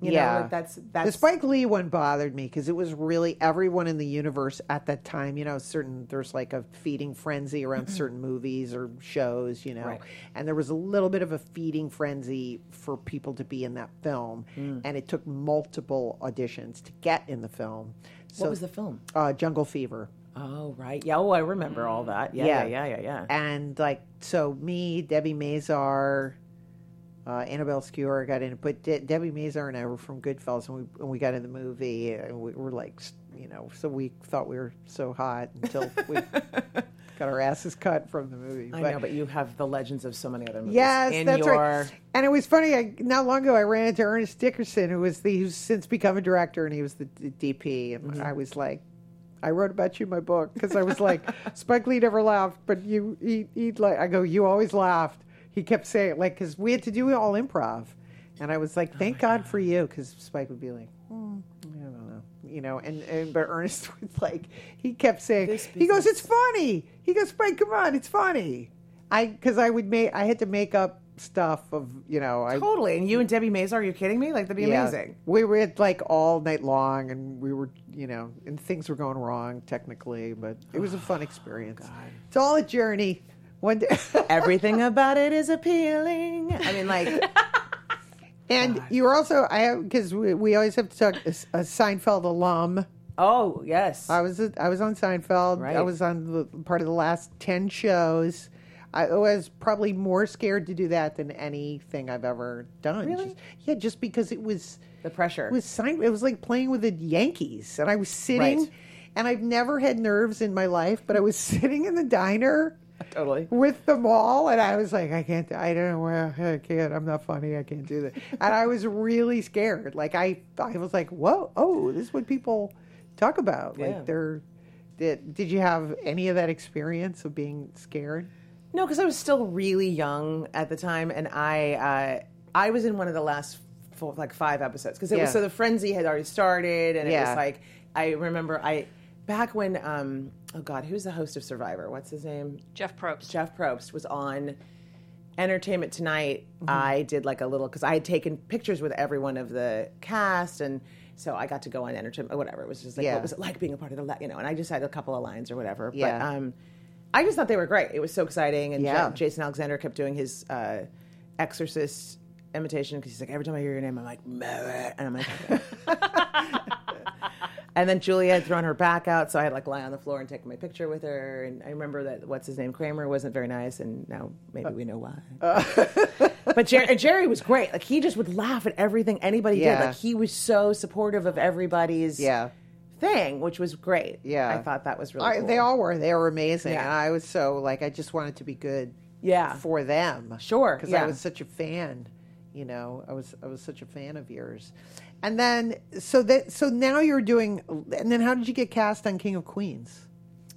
You know, like that's the Spike Lee one bothered me because it was really everyone in the universe at that time. You know, there's like a feeding frenzy around certain movies or shows. You know, and there was a little bit of a feeding frenzy for people to be in that film, and it took multiple auditions to get in the film. So, what was the film? Jungle Fever. Oh, right. Yeah. Oh, I remember all that. Yeah. And like, so me, Debbie Mazar, Annabelle Skewer got in, but Debbie Mazar and I were from Goodfellas, and we got in the movie, and we were like, you know, so we thought we were so hot until we got our asses cut from the movie. I know, but you have the legends of so many other movies. Yes, that's right. And it was funny. Not long ago, I ran into Ernest Dickerson, who's since become a director, and he was the DP, and I was like, I wrote about you in my book because I was like, Spike Lee never laughed, but he'd like, I go, you always laughed. He kept saying, like, because we had to do all improv. And I was like, thank God for you, because Spike would be like, I don't know. You know, but Ernest was like, he kept saying, he goes, it's funny. He goes, Spike, come on, it's funny. Because I had to make up stuff of, you know. Totally. And you and Debbie Mazar, are you kidding me? Like, that'd be amazing. We were at, like, all night long, and we were, you know, and things were going wrong, technically, but it was a fun experience. God. It's all a journey. One day. Everything about it is appealing. I mean, like. And you were also, because we always have to talk, a Seinfeld alum. Oh, yes. I was on Seinfeld. Right. I was on part of the last 10 shows. I was probably more scared to do that than anything I've ever done. Really? Just because it was. The pressure. It was like playing with the Yankees. And I was sitting, and I've never had nerves in my life, but I was sitting in the diner. Totally. With them all, and I was like, I can't, I don't know where, I can't, I'm not funny, I can't do that. And I was really scared. Like, I was like, whoa, this is what people talk about. Yeah. Like, did you have any of that experience of being scared? No, because I was still really young at the time, and I was in one of the last 5 episodes, because it was, so the frenzy had already started, and it was like, I remember back when, oh God, who's the host of Survivor? What's his name? Jeff Probst. Jeff Probst was on Entertainment Tonight. I did like a little, because I had taken pictures with every one of the cast, and so I got to go on Entertainment, whatever. It was just like, what was it like being a part of the, you know, and I just had a couple of lines or whatever. Yeah. But I just thought they were great. It was so exciting, and Jason Alexander kept doing his Exorcist imitation, because he's like, every time I hear your name, I'm like, Mary, and I'm like, okay. And then Julia had thrown her back out, so I had like lie on the floor and take my picture with her. And I remember that what's his name, Kramer, wasn't very nice, and now maybe we know why. But Jerry was great. Like, he just would laugh at everything anybody did. Like, he was so supportive of everybody's thing, which was great. Yeah, I thought that was really cool. They all were. They were amazing. And I was so like, I just wanted to be good. For them. Sure. Because I was such a fan. You know, I was such a fan of yours. And then, so now you're doing, and then how did you get cast on King of Queens?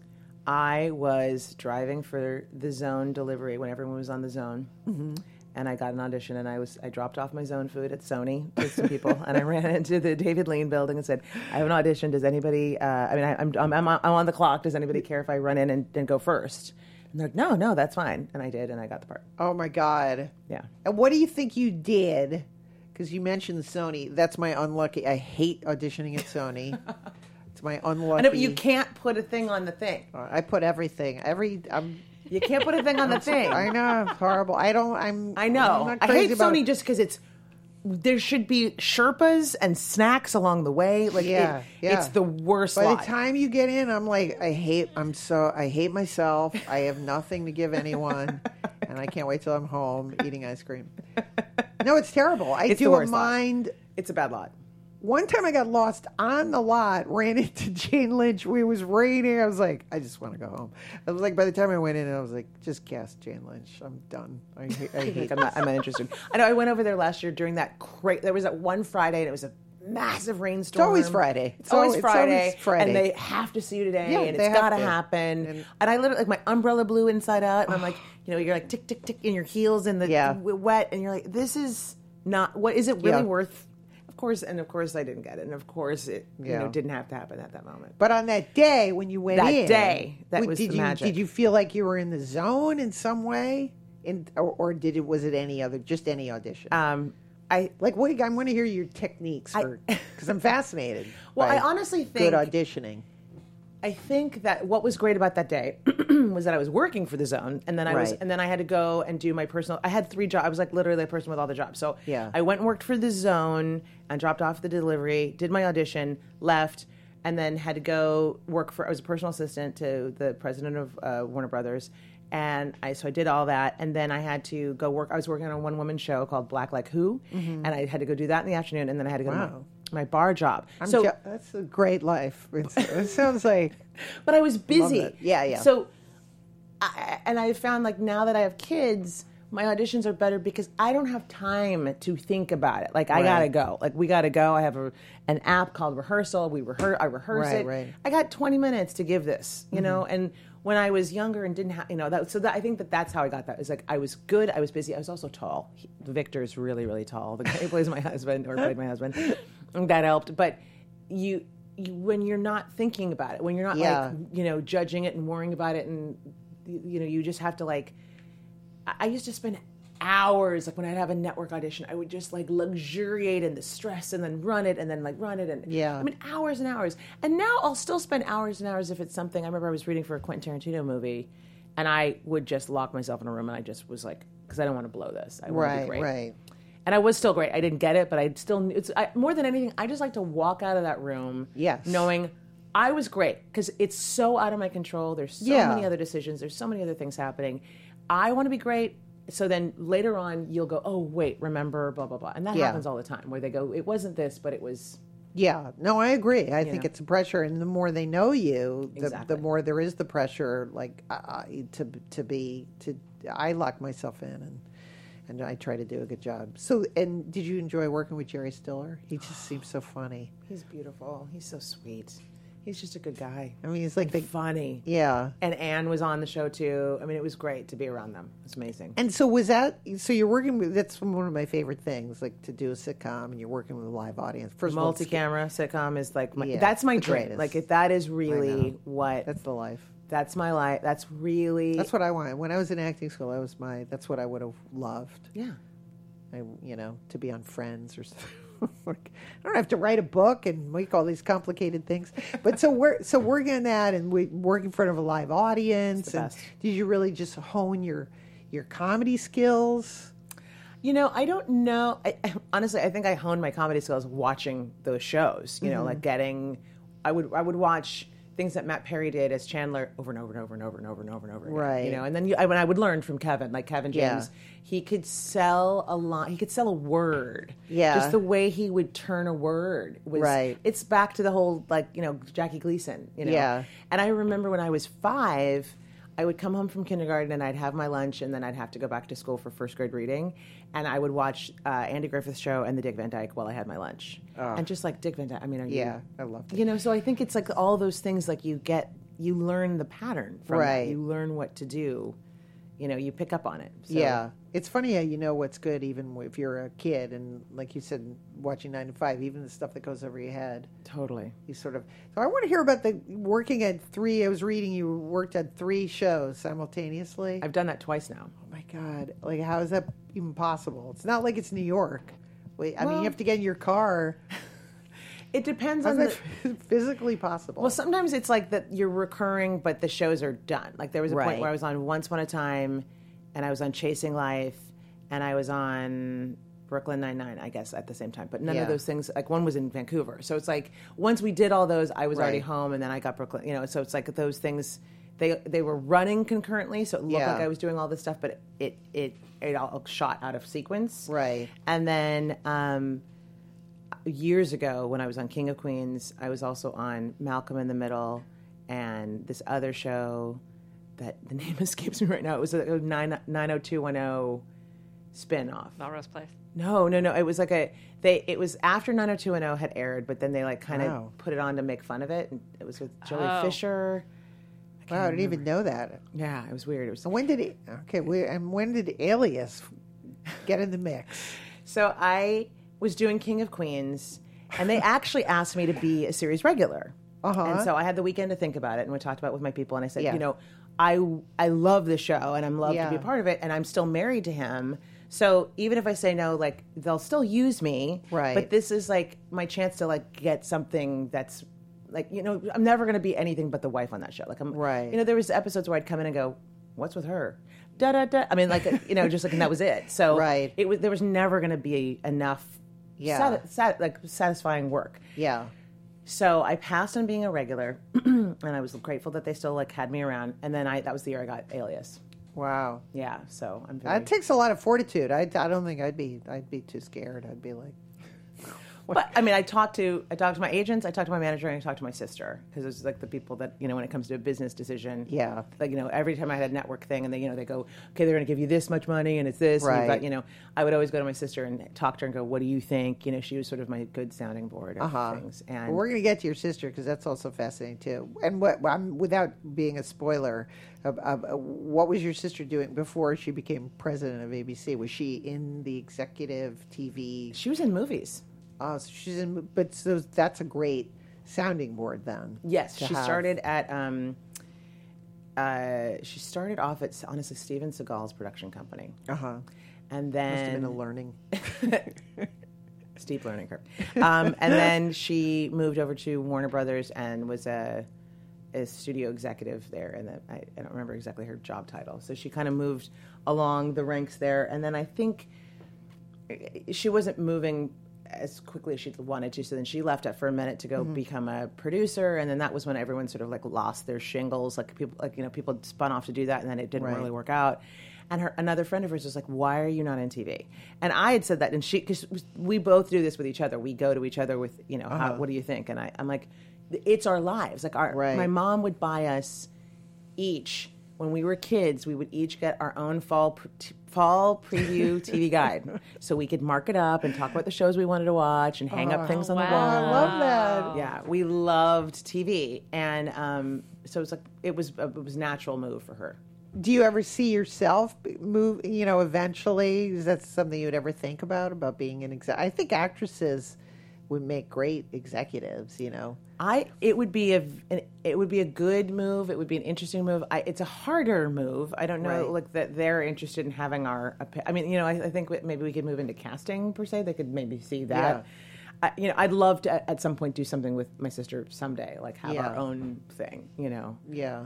I was driving for the Zone delivery when everyone was on the Zone. Mm-hmm. And I got an audition, and I dropped off my Zone food at Sony with some people, and I ran into the David Lean building and said, I have an audition. Does anybody, I'm on the clock. Does anybody care if I run in and go first? And they're like, no, that's fine. And I did, and I got the part. Oh, my God. Yeah. And what do you think you did? Because you mentioned Sony. That's my unlucky. I hate auditioning at Sony. It's my unlucky. I know, but you can't put a thing on the thing. I put everything. You can't put a thing on the thing. I know. It's horrible. I know. I'm not crazy about Sony just because there should be Sherpas and snacks along the way. Like, it's the worst. By the time you get in, I'm like, I hate myself. I have nothing to give anyone, and I can't wait till I'm home eating ice cream. No, it's terrible. It's a bad lot. One time I got lost on the lot, ran into Jane Lynch. It was raining. I was like, I just want to go home. I was like, by the time I went in, I was like, just cast Jane Lynch. I'm done. I hate I'm not interested. I know I went over there last year during that there was that one Friday, and it was a massive rainstorm. It's always Friday. It's always Friday. And they have to see you today, and it's got to happen. And I literally, like, my umbrella blew inside out, and I'm like, you know, you're like tick, tick, tick in your heels in the wet, and you're like, this is not, what is it really worth? Of course I didn't get it, and of course it didn't have to happen at that moment. But on that day when you went in, that was the magic. Did you feel like you were in the zone in some way, or was it any audition? I want to hear your techniques because I'm fascinated. Well, I honestly think good auditioning. I think that what was great about that day was that I was working for the Zone, and then I had to go and do my personal. I had 3 jobs. I was like literally the person with all the jobs. So I went and worked for the Zone and dropped off the delivery, did my audition, left, and then had to go work for. I was a personal assistant to the president of Warner Brothers, and I did all that, and then I had to go work. I was working on a one-woman show called Black Like Who, and I had to go do that in the afternoon, and then I had to go to my bar job. That's a great life. It sounds like. But I was busy. Yeah. So, I found like now that I have kids, my auditions are better because I don't have time to think about it. Like I gotta go. Like we gotta go. I have an app called Rehearsal. I rehearse it. Right. I got 20 minutes to give this. You know, and when I was younger and didn't have, I think that's how I got that. It was like I was good. I was busy. I was also tall. Victor's really, really tall. The guy who plays my husband or played my husband. That helped. But you when you're not thinking about it, when you're not judging it and worrying about it, and you just have to like. I used to spend hours, like when I'd have a network audition, I would just like luxuriate in the stress and then run it and I mean hours and hours. And now I'll still spend hours and hours if it's something. I remember I was reading for a Quentin Tarantino movie, and I would just lock myself in a room and I just was like, because I don't want to blow this. I want to be great. Right. And I was still great. I didn't get it, but more than anything, I just like to walk out of that room knowing I was great, because it's so out of my control. There's so many other decisions. There's so many other things happening. I want to be great. So then later on, you'll go, oh, wait, remember, blah, blah, blah. And that happens all the time, where they go, it wasn't this, but it was. Yeah. No, I agree. I think it's a pressure. And the more they know you, the more there is the pressure, like, I lock myself in and I try to do a good job. So, and did you enjoy working with Jerry Stiller? He just seems so funny. He's beautiful. He's so sweet. He's just a good guy. I mean, he's like funny. Yeah. And Anne was on the show too. I mean, it was great to be around them. It's amazing. And so you're working with, that's one of my favorite things, like to do a sitcom and you're working with a live audience. First multi-camera sitcom is like, that's my dream. Like that is really that's the life. That's my life. That's what I wanted. When I was in acting school, that's what I would have loved. Yeah. To be on Friends or something. I don't have to write a book and make all these complicated things. But so working on that and we work in front of a live audience. And did you really just hone your comedy skills? I don't know. Honestly, I think I honed my comedy skills watching those shows. Like I would watch things that Matt Perry did as Chandler over and over and over and over and over and over and over again. Right. And then when I would learn from Kevin, like Kevin James, he could sell a line. He could sell a word. Yeah. Just the way he would turn a word was. Right. It's back to the whole Jackie Gleason. Yeah. And I remember when I was 5. I would come home from kindergarten and I'd have my lunch and then I'd have to go back to school for first grade reading, and I would watch Andy Griffith's show and the Dick Van Dyke while I had my lunch. And just like Dick Van Dyke, I mean, I love it. So I think it's like all those things, like you learn the pattern from it. You learn what to do. You pick up on it. So. Yeah. It's funny how you know what's good even if you're a kid, and like you said, watching 9 to 5, even the stuff that goes over your head. Totally. You sort of. So I want to hear about the working at 3. I was reading you worked at 3 shows simultaneously. I've done that twice now. Oh my God! Like, how is that even possible? It's not like it's New York. I mean, you have to get in your car. It depends on the physically possible. Well, sometimes it's like that you're recurring, but the shows are done. Like there was a point where I was on Once Upon a Time, and I was on Chasing Life, and I was on Brooklyn Nine-Nine, I guess, at the same time. But none of those things, like one was in Vancouver. So it's like once we did all those, I was already home, and then I got Brooklyn. So it's like those things, they were running concurrently, so it looked like I was doing all this stuff, but it all shot out of sequence. Right. And then years ago, when I was on King of Queens, I was also on Malcolm in the Middle and this other show that the name escapes me right now. It was a 90210 spin-off. Melrose Place. No. It was like it was after 90210 had aired, but then they like kind of put it on to make fun of it. And it was with Joey Fisher. Wow, I didn't even know that. Yeah, it was weird. It was. And when did Alias get in the mix? So I was doing King of Queens, and they actually asked me to be a series regular. And so I had the weekend to think about it, and we talked about it with my people, and I said, I love the show, and I'm loved to be a part of it, and I'm still married to him, So even if I say no, like they'll still use me. Right. But this is like my chance to like get something that's like, you know, I'm never going to be anything but the wife on that show. Like right. You know, there was episodes where I'd come in and go, what's with her? Da da da. I mean, like, you know, just like, and that was it. So right. There was never going to be enough satisfying work. Yeah. So I passed on being a regular, and I was grateful that they still like had me around. And then that was the year I got Alias. Wow. Yeah. So I'm. That takes a lot of fortitude. I don't think I'd be too scared. I'd be like. But I mean, I talked to my agents, I talked to my manager, and I talked to my sister, because it was like the people that, you know, when it comes to a business decision, like, you know, every time I had a network thing, and they, you know, they go, okay, they're going to give you this much money, and it's this, right. But you know, I would always go to my sister and talk to her and go, what do you think? You know, she was sort of my good sounding board of things. And well, we're going to get to your sister because that's also fascinating too. And without being a spoiler, what was your sister doing before she became president of ABC? Was she in the executive TV? She was in movies. Oh, so she's in, but so that's a great sounding board then. Yes, she started at. She started off at, honestly, Steven Seagal's production company. And then must have been a learning, steep learning curve. And then she moved over to Warner Brothers and was a studio executive there. And I don't remember exactly her job title. So she kind of moved along the ranks there. And then I think she wasn't moving as quickly as she wanted to, so then she left for a minute to go become a producer, and then that was when everyone sort of like lost their shingles. Like people, like, you know, people spun off to do that, and then it didn't really work out. And another friend of hers was like, "Why are you not in TV?" And I had said that, and because we both do this with each other, we go to each other with, you know, what do you think? And I'm like, it's our lives. Like my mom would buy us each. When we were kids, we would each get our own fall preview TV guide, so we could mark it up and talk about the shows we wanted to watch and hang up things on the wall. I love that. Yeah, we loved TV, and so it was like it was a natural move for her. Do you ever see yourself move? You know, eventually, is that something you would ever think about being an exec? I think actresses would make great executives. You know. It would be a good move. It would be an interesting move. It's a harder move. I don't know, like that they're interested in having our. I mean, you know, I think maybe we could move into casting per se. They could maybe see that. Yeah. You know, I'd love to at some point do something with my sister someday, like have our own thing. You know. Yeah.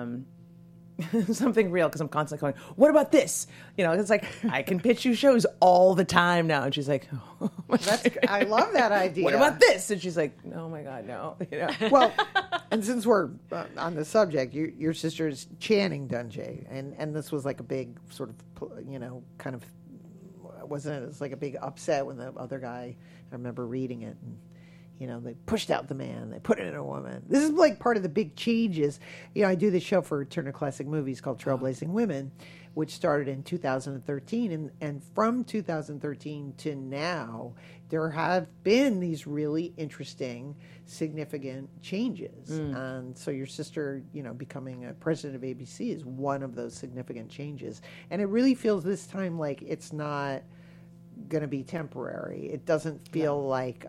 Something real, because I'm constantly going, what about this? You know, it's like, I can pitch you shows all the time now. And she's like, oh my God. I love that idea. What about this? And she's like, oh my God, no. You know? Well, and since we're on the subject, your sister is Channing Dungey. And this was like a big sort of, you know, kind of, wasn't it? It was like a big upset when the other guy, I remember reading it, and you know, they pushed out the man, they put it in a woman. This is like part of the big changes. You know, I do this show for Turner Classic Movies called Trailblazing Women, which started in 2013. And from 2013 to now, there have been these really interesting, significant changes. And so your sister, you know, becoming a president of ABC is one of those significant changes. And it really feels this time like it's not going to be temporary. It doesn't feel like...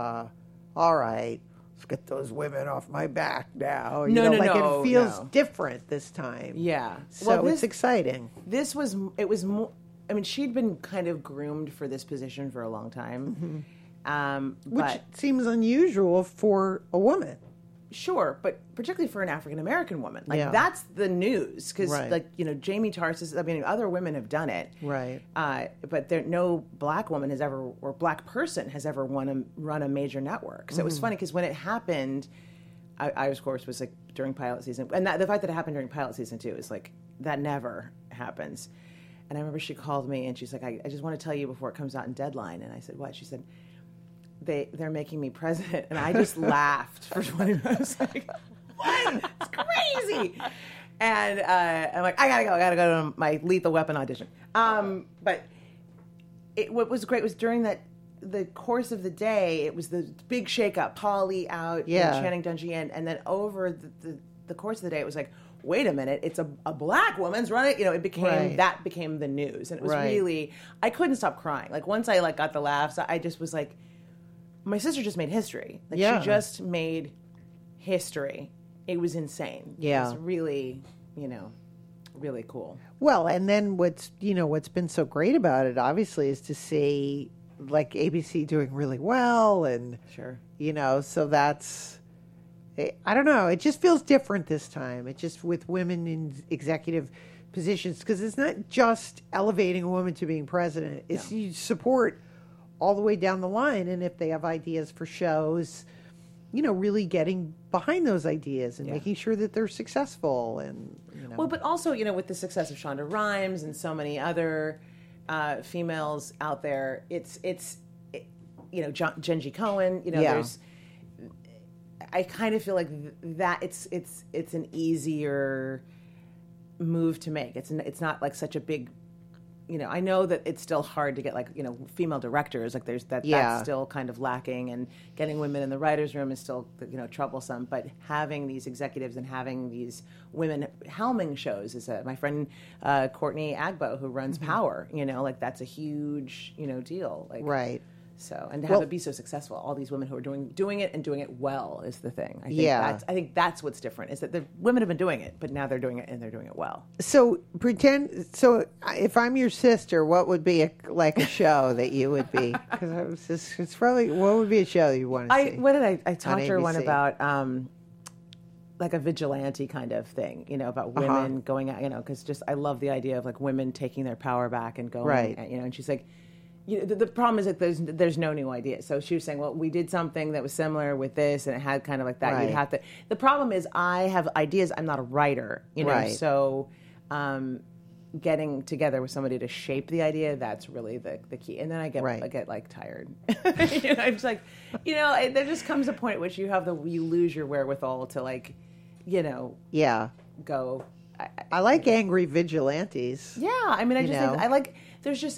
all right, let's get those women off my back now. You know, it feels different this time. Yeah. So it's exciting. It was more, I mean, she'd been kind of groomed for this position for a long time. Which seems unusual for a woman. Sure, but particularly for an African American woman, like that's the news, because like, you know, Jamie Tarsis. I mean, other women have done it, right? But no black woman has ever, or black person has ever run a major network. So it was funny because when it happened, I of course was like during pilot season, and the fact that it happened during pilot season too is like that never happens. And I remember she called me and she's like, I just want to tell you before it comes out in Deadline. And I said, what? She said, they're making me president. And I just laughed for 20 minutes. Like, what? It's crazy. And I'm like, I gotta go to my Lethal Weapon audition. But what was great was during the course of the day, it was the big shakeup, Polly out, Channing Dungey in, and then over the course of the day, it was like, wait a minute, it's a black woman's running. You know, it became that became the news, and it was really, I couldn't stop crying. Like once I got the laughs, I just was like, my sister just made history. Like she just made history. It was insane. Yeah, it was really, you know. really cool. Well, and then what's been so great about it, obviously, is to see like ABC doing really well, and sure, so that's, I don't know, it just feels different this time. It just, with women in executive positions, because it's not just elevating a woman to being president. It's you support all the way down the line, and if they have ideas for shows, really getting behind those ideas and making sure that they're successful. And well, but also with the success of Shonda Rhimes and so many other females out there, it's Genji Cohen. There's. I kind of feel like that it's an easier move to make. It's not like such a big, I know that it's still hard to get like, female directors, like that's still kind of lacking, and getting women in the writer's room is still, troublesome, but having these executives and having these women helming shows is my friend, Courtney Agbo, who runs Power, like that's a huge, deal. Like, right. So, and to have it be so successful, all these women who are doing it and doing it well is the thing. I think that's what's different, is that the women have been doing it, but now they're doing it and they're doing it well. So if I'm your sister, what would be a show that you would be? Because it's probably, what would be a show you want to see? What did I talked to her one about, like a vigilante kind of thing, about women going out, because just, I love the idea of like women taking their power back and going, right. And she's like, the problem is that there's no new idea. So she was saying, well, we did something that was similar with this, and it had kind of like that. Right. You'd have to. The problem is, I have ideas. I'm not a writer, right. So, getting together with somebody to shape the idea, that's really the key. And then I get like tired. I'm just like, there just comes a point at which you lose your wherewithal to like, go. I like angry vigilantes. Yeah, I mean, I just think I like. There's just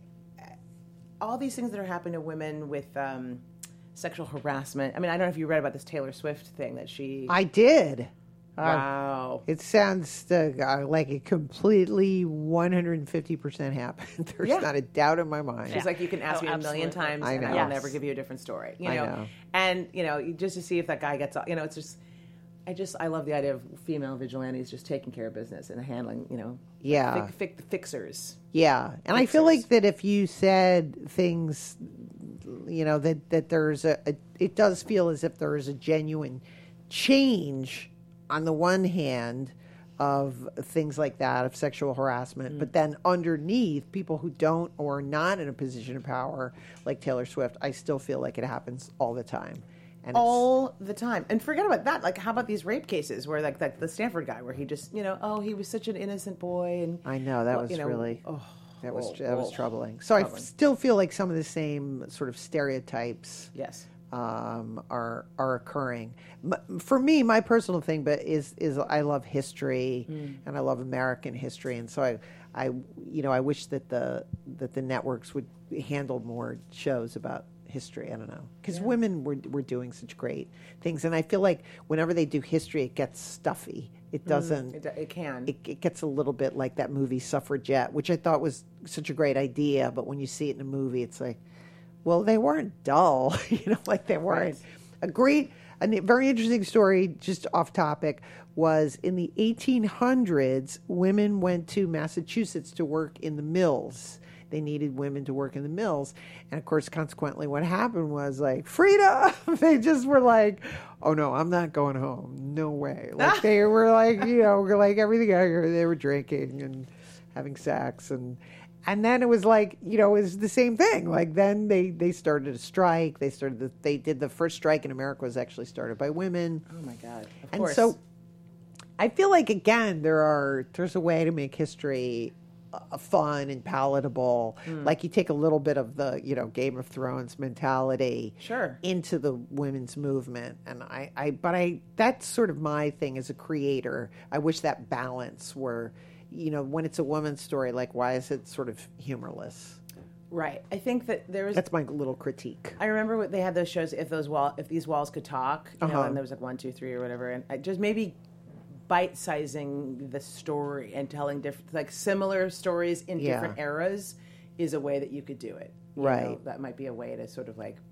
all these things that are happening to women with sexual harassment. I mean, I don't know if you read about this Taylor Swift thing that she... I did. Wow. It sounds like it completely 150% happened. There's not a doubt in my mind. She's like, you can ask me a million times and I will never give you a different story. I know. And, just to see if that guy gets... it's just... I love the idea of female vigilantes just taking care of business and handling, fixers. Yeah. And I feel like that if you said things, that there's it does feel as if there is a genuine change on the one hand of things like that, of sexual harassment, but then underneath, people who don't or are not in a position of power, like Taylor Swift, I still feel like it happens all the time. And all the time. And forget about that. Like, how about these rape cases where, like the Stanford guy, where he just, he was such an innocent boy. And I know, that was really, that was troubling. So I still feel like some of the same sort of stereotypes are occurring. For me, my personal thing is I love history and I love American history. And so I wish that the networks would handle more shows about history. I don't know, because women were doing such great things, and I feel like whenever they do history, it gets stuffy. It doesn't. It can. It gets a little bit like that movie Suffragette, which I thought was such a great idea, but when you see it in a movie, it's like, well, they weren't dull, like they weren't. Right. A very interesting story, just off topic, was in the 1800s, women went to Massachusetts to work in the mills. They needed women to work in the mills. And of course, consequently, what happened was like, freedom! They just were like, oh no, I'm not going home. No way. Like they were like, like everything out here, they were drinking and having sex. And then it was like, it was the same thing. Like then they started a strike. They did the first strike in America was actually started by women. Oh my God. Of course. So I feel like, again, there's a way to make history fun and palatable. Like you take a little bit of the Game of Thrones mentality into the women's movement, and I that's sort of my thing as a creator. I wish that balance were, when it's a woman's story, like why is it sort of humorless? Right. I think that that's my little critique. I remember they had those shows, if these walls could talk, and there was like 1, 2, 3 or whatever, and I just maybe bite-sizing the story and telling different, like similar stories in different eras is a way that you could do it. Right. That might be a way to sort of like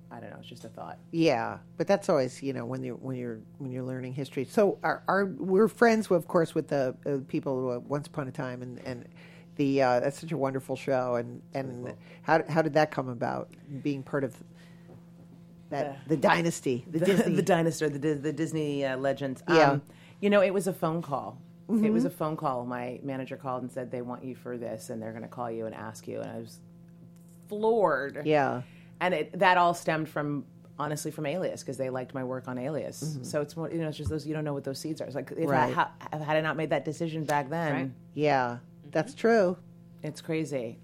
I don't know. It's just a thought. Yeah, but that's always when you're learning history. So we're friends, of course, with the people who Once Upon a Time, and the that's such a wonderful show. And Cool. how did that come about? Being part of that the dynasty, the Disney, the dinosaur, the Disney legends. Yeah. It was a phone call. Mm-hmm. It was a phone call. My manager called and said they want you for this, and they're going to call you and ask you. And I was floored. Yeah. And that all stemmed from, honestly, from Alias, because they liked my work on Alias. Mm-hmm. So it's more, it's just those, you don't know what those seeds are. It's like, if Right. had I not made that decision back then, Right. Yeah, that's true. it's crazy.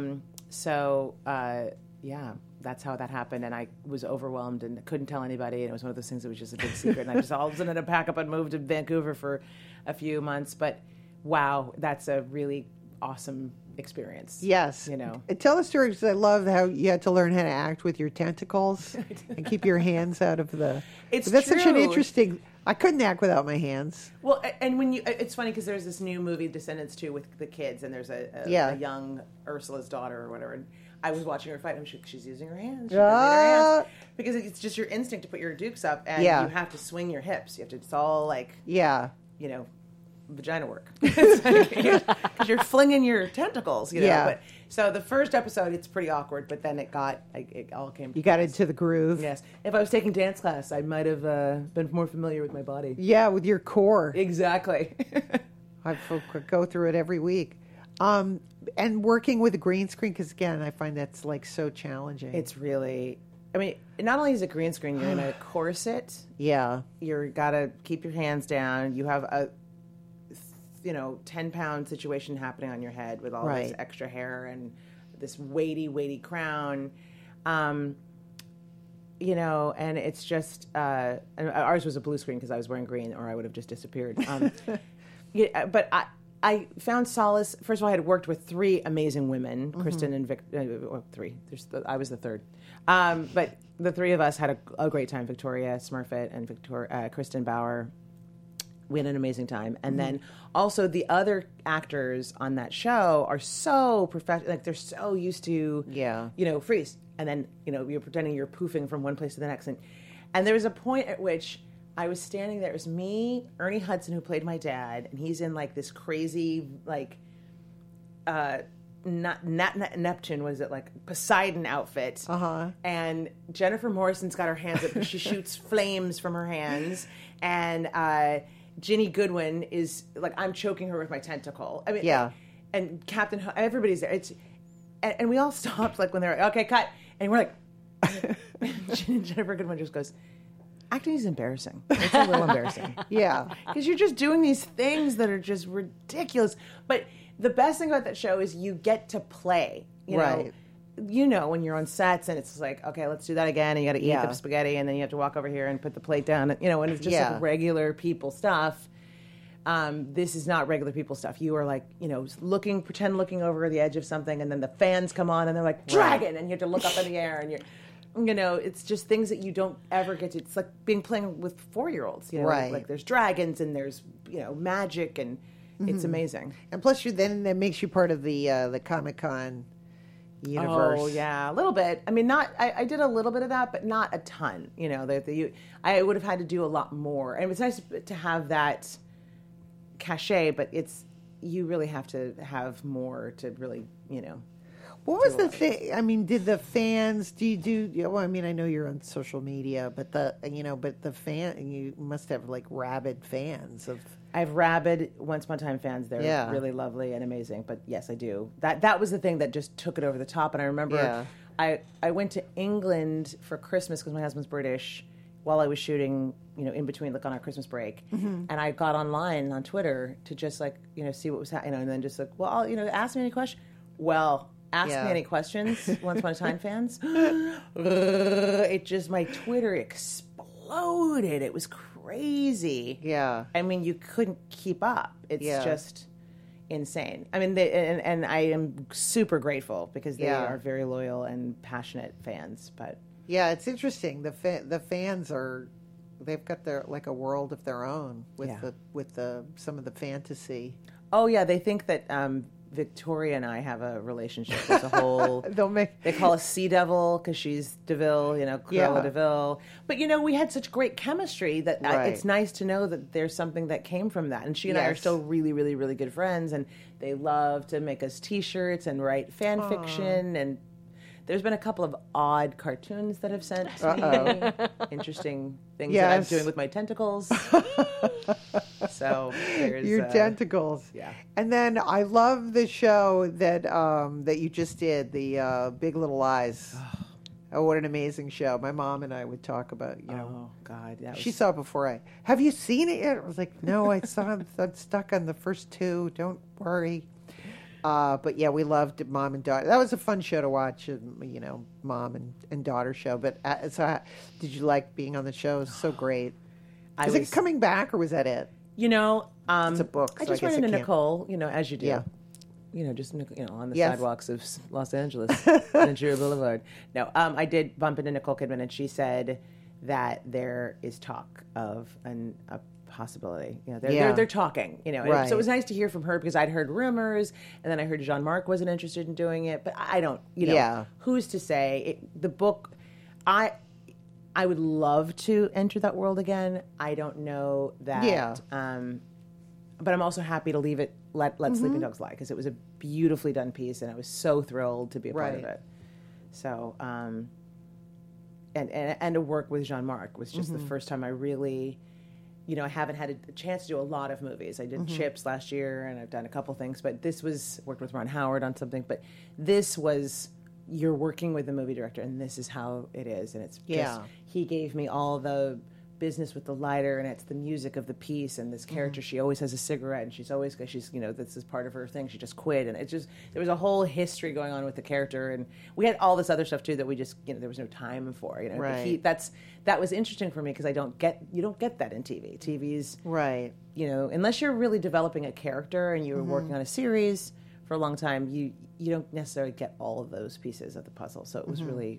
That's how that happened. And I was overwhelmed and couldn't tell anybody. And it was one of those things that was just a big secret. And I just all of a sudden had to pack up and move to Vancouver for a few months. But wow, that's a really awesome experience. Yes. Tell the story, because I love how you had to learn how to act with your tentacles and keep your hands out of the... That's such an interesting... I couldn't act without my hands. Well, and it's funny because there's this new movie, Descendants 2, with the kids, and there's a young Ursula's daughter or whatever, and I was watching her fight, and she's using her hands. She doesn't need her hands. Because it's just your instinct to put your dukes up, and you have to swing your hips. It's all like... Yeah. Vagina work. Because you're flinging your tentacles, Yeah. But, so the first episode, it's pretty awkward, but then it all came to You got into the groove. Yes. If I was taking dance class, I might have been more familiar with my body. Yeah, with your core. Exactly. I go through it every week. And working with a green screen, because again, I find that's like so challenging. It's really... I mean, not only is it green screen, you're in a corset. Yeah. You got to keep your hands down. You have a 10-pound situation happening on your head with all this extra hair and this weighty crown. And it's just, and ours was a blue screen because I was wearing green, or I would have just disappeared. But I found solace. First of all, I had worked with 3 amazing women, Kristen and three. I was the third. But the 3 of us had a great time. Victoria Smurfett and Kristen Bauer. We had an amazing time. And then also the other actors on that show are so professional. Like, they're so used to, freeze. And then, you're pretending you're poofing from one place to the next. And there was a point at which I was standing there. It was me, Ernie Hudson, who played my dad. And he's in, like, this crazy, like, Neptune, was it, like, Poseidon outfit. Uh-huh. And Jennifer Morrison's got her hands up. She shoots flames from her hands. And, Ginny Goodwin is like, I'm choking her with my tentacle. I mean, and Captain, everybody's there. And we all stopped, like, when they're like, okay, cut. And we're like, Jennifer Goodwin just goes, acting is embarrassing. It's a little embarrassing. Yeah. Because you're just doing these things that are just ridiculous. But the best thing about that show is you get to play, right. When you're on sets and it's like, okay, let's do that again. And you got to eat the spaghetti, and then you have to walk over here and put the plate down. And it's just like regular people stuff. This is not regular people stuff. You are like, pretend looking over the edge of something, and then the fans come on and they're like, dragon, and you have to look up in the air, and it's just things that you don't ever get to. It's like playing with 4-year-olds, right. Like there's dragons and there's, magic, and it's amazing. And plus then that makes you part of the Comic-Con universe. Oh yeah, a little bit. I mean, I did a little bit of that, but not a ton. I would have had to do a lot more, and it's nice to have that cachet, but you really have to have more to really, What was the thing? I mean, did the fans? Do you do? Well, I mean, I know you're on social media, but you must have like rabid fans of. I have rabid Once Upon a Time fans. They're really lovely and amazing. But yes, I do. That was the thing that just took it over the top. And I remember I went to England for Christmas because my husband's British while I was shooting, in between, like on our Christmas break. Mm-hmm. And I got online on Twitter to just like, see what was happening, and then just like, well, ask me any question. Well, ask me any questions, Once Upon a Time fans. It just, my Twitter exploded. It was crazy. Yeah. I mean, you couldn't keep up. It's just insane. I mean, and I am super grateful because they are very loyal and passionate fans. But yeah, it's interesting. The fans they've got a world of their own with some of the fantasy. Oh yeah, they think that Victoria and I have a relationship. There's a whole they call us Sea Devil because she's DeVille, Cruella DeVille. But we had such great chemistry that it's nice to know that there's something that came from that. And she and I are still really, really, really good friends. And they love to make us T-shirts and write fan fiction. And there's been a couple of odd cartoons that have sent me interesting things that I'm doing with my tentacles. So there's your tentacles. Yeah. And then I love the show that you just did, the Big Little Lies. Oh, what an amazing show. My mom and I would talk about, Oh, God. She saw it before have you seen it yet? I was like, no, I saw it. I'm stuck on the first two. Don't worry. But yeah, we loved Mom and Daughter. That was a fun show to watch, Mom and Daughter show. But did you like being on the show? It was so great. Is it coming back or was that it? It's a book. I just ran into Nicole, as you do. Yeah. Just on the sidewalks of Los Angeles, Ventura Boulevard. No, I did bump into Nicole Kidman, and she said that there is talk of a possibility. They're talking. Right. So it was nice to hear from her because I'd heard rumors, and then I heard Jean-Marc wasn't interested in doing it. But I don't. Who's to say? The book, I would love to enter that world again. I don't know that. Yeah. But I'm also happy to leave it. Let Sleeping Dogs Lie, because it was a beautifully done piece, and I was so thrilled to be a part of it. So, and to work with Jean-Marc was just the first time I really, I haven't had a chance to do a lot of movies. I did Chips last year, and I've done a couple things, but worked with Ron Howard on something. But this was, you're working with the movie director, and this is how it is, and it's just, he gave me all the business with the lighter, and it's the music of the piece, and this character, she always has a cigarette, and she's this is part of her thing, she just quit, and there was a whole history going on with the character, and we had all this other stuff too that we just, there was no time for, right. But that was interesting for me because you don't get that in TV. TV's, right, unless you're really developing a character and you're working on a series for a long time, you don't necessarily get all of those pieces of the puzzle, so it was really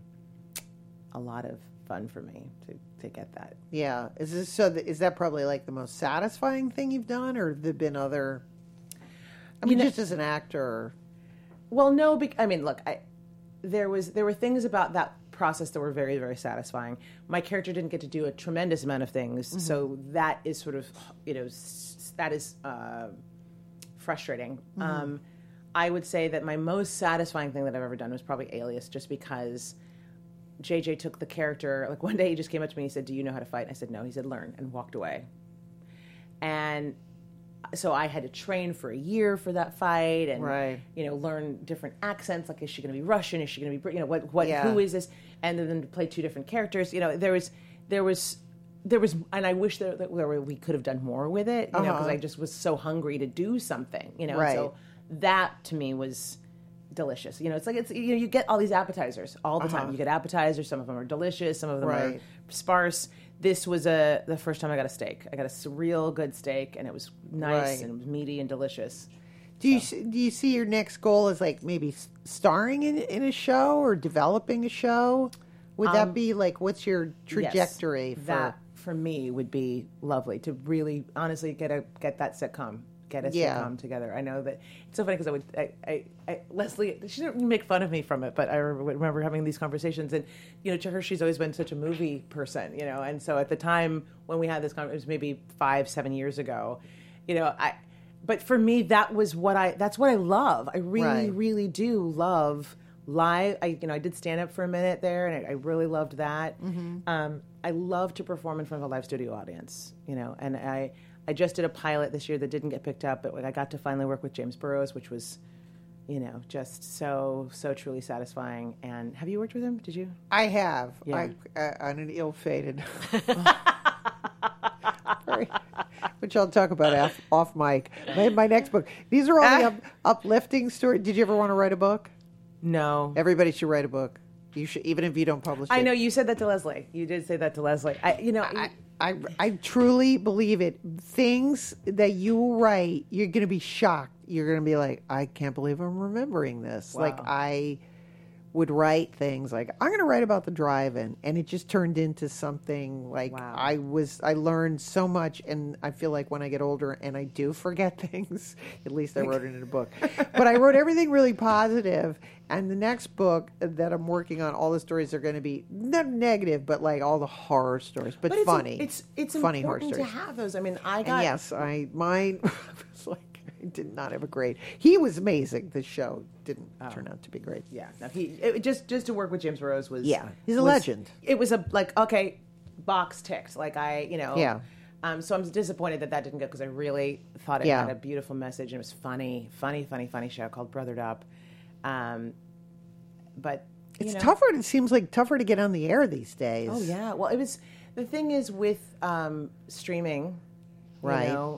a lot of fun for me to get that. Yeah. Is that probably like the most satisfying thing you've done, or have there been other? I mean, just as an actor. Well, no. Look, there were things about that process that were very, very satisfying. My character didn't get to do a tremendous amount of things, so that is sort of, that is frustrating. I would say that my most satisfying thing that I've ever done was probably Alias, just because JJ took the character, like one day he just came up to me and he said, "Do you know how to fight?" And I said, "No." He said, "Learn," and walked away. And so I had to train for a year for that fight and, learn different accents. Like, is she going to be Russian? Is she going to be, who is this? And then to play two different characters. There was, and I wish that we could have done more with it, because I just was so hungry to do something, Right. So that to me was delicious. You get all these appetizers all the time. You get appetizers. Some of them are delicious. Some of them are sparse. This was the first time I got a steak. I got a real good steak, and it was nice and it was meaty and delicious. Do you see your next goal as like maybe starring in a show or developing a show? Would that be like, what's your trajectory? Yes, that for me would be lovely to really honestly get that sitcom. Get a sitcom together. I know that it's so funny because Leslie, she didn't make fun of me from it, but I remember having these conversations, and to her, she's always been such a movie person, and so at the time when we had this conversation, it was maybe 5-7 years ago, but for me, that's what I love. I really, really do love live. I did stand up for a minute there, and I really loved that. I love to perform in front of a live studio audience, and I just did a pilot this year that didn't get picked up, but I got to finally work with James Burrows, which was, just so truly satisfying. And have you worked with him? Did you? I have. Yeah. On an ill-fated, which I'll talk about off mic. My next book. These are all the uplifting stories. Did you ever want to write a book? No. Everybody should write a book. You should, even if you don't publish it. I know you said that to Leslie. You did say that to Leslie. I truly believe it. Things that you write, you're going to be shocked. You're going to be like, I can't believe I'm remembering this. Wow. Like would write things like, I'm going to write about the drive-in, and it just turned into something like I learned so much, and I feel like when I get older and I do forget things, at least I wrote it in a book, but I wrote everything really positive, and the next book that I'm working on, all the stories are going to be not negative, but like all the horror stories, but funny. It's funny important horror stories. to have those. I mean, mine was like, I did not have a grade. He was amazing. The show didn't turn out to be great. Yeah, no, just to work with James Burrows was he's a legend. It was okay, box ticked. Like yeah. So I'm disappointed that didn't go because I really thought it had a beautiful message and it was funny show called Brothered Up. But it's tougher. It seems like tougher to get on the air these days. Oh yeah. Well, it was. The thing is with streaming, right?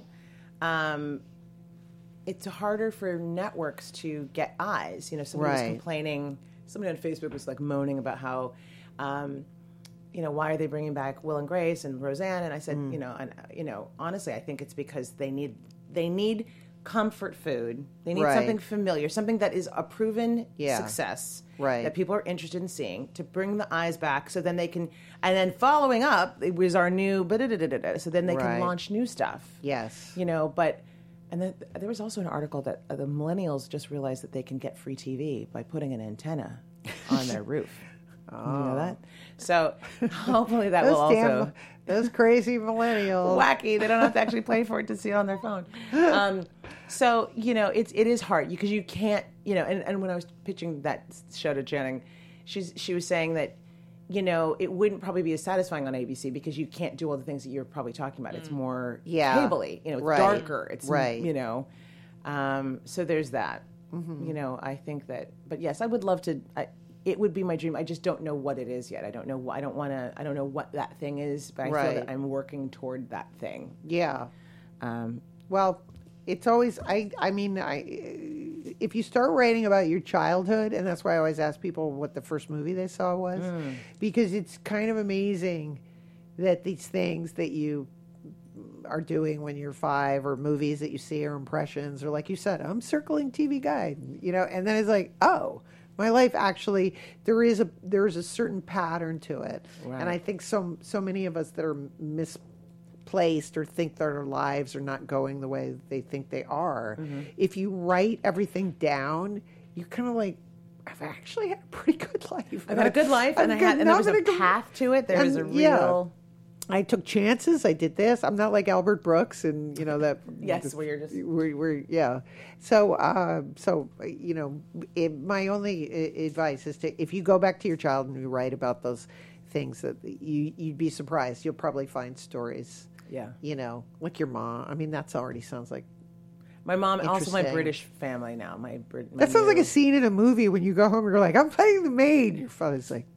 It's harder for networks to get eyes. Somebody was complaining. Somebody on Facebook was like moaning about how, why are they bringing back Will and Grace and Roseanne? And I said, honestly, I think it's because they need comfort food. They need something familiar, something that is a proven success that people are interested in seeing to bring the eyes back so then they can, and then following up, it was our new, so then they can launch new stuff. Yes. And then there was also an article that the millennials just realized that they can get free TV by putting an antenna on their roof. You know that? So hopefully that will also... Those crazy millennials. Wacky. They don't have to actually pay for it to see it on their phone. So, it is hard because you can't, and when I was pitching that show to Jenning, she was saying that, it wouldn't probably be as satisfying on ABC because you can't do all the things that you're probably talking about. It's more cable-y. It's darker. It's, so there's that. Mm-hmm. I think that, but yes, I would love to, it would be my dream. I just don't know what it is yet. I don't know. I don't know what that thing is, but I feel that I'm working toward that thing. Yeah. Well, it's always, if you start writing about your childhood, and that's why I always ask people what the first movie they saw was, because it's kind of amazing that these things that you are doing when you're 5 or movies that you see or impressions, or like you said, I'm circling TV Guide, and then it's like, oh, my life actually, there's a certain pattern to it. Right. And I think so many of us that are misplaced or think that our lives are not going the way they think they are, if you write everything down, you're kind of like, I've actually had a pretty good life. I've had a good life, and there was a path to it. There was a real... Yeah. I took chances. I did this. I'm not like Albert Brooks, and that. Yes, where you're just. Yeah. So, my only advice is if you go back to your child and you write about those things, that you'd be surprised. You'll probably find stories. Yeah. Like your mom. I mean, that already sounds like. My mom, also my British family now. That sounds like a scene in a movie when you go home and you're like, I'm playing the maid. Your father's like,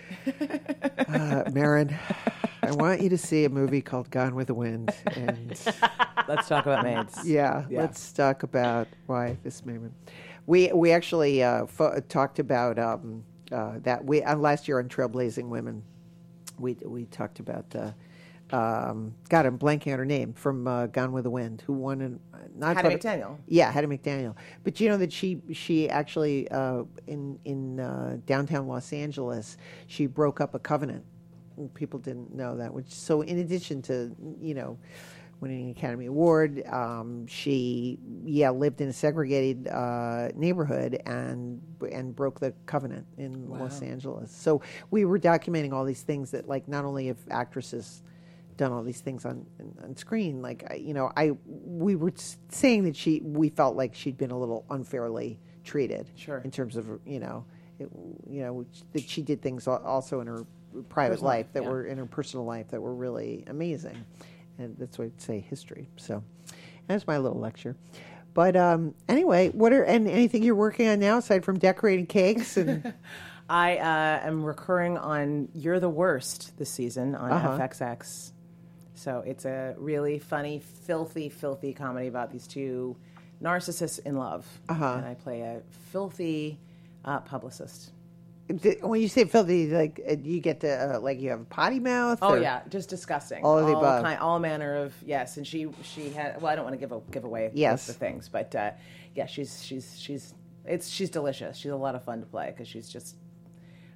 Marin, I want you to see a movie called Gone with the Wind. And let's talk about maids. Yeah, let's talk about why this made. We actually talked about that. We last year on Trailblazing Women, we talked about. God, I'm blanking on her name from Gone with the Wind, who won Hattie McDaniel. Yeah, Hattie McDaniel. But you know that she actually in downtown Los Angeles, she broke up a covenant. People didn't know that. So in addition to winning an Academy Award, she lived in a segregated neighborhood and broke the covenant in Los Angeles. So we were documenting all these things that not only have actresses done all these things on screen, we were saying that we felt like she'd been a little unfairly treated, in terms of that she did things also in her private life that were in her personal life that were really amazing, and that's why I'd say history. So that's my little lecture. But anyway, anything you're working on now aside from decorating cakes and? I am recurring on You're the Worst this season on FXX. So it's a really funny, filthy comedy about these two narcissists in love. And I play a filthy publicist. When you say filthy, you get to you have a potty mouth? Oh yeah, just disgusting. All of the above. All manner of and she had. Well, I don't want to give away the things, but she's delicious. She's a lot of fun to play because she's just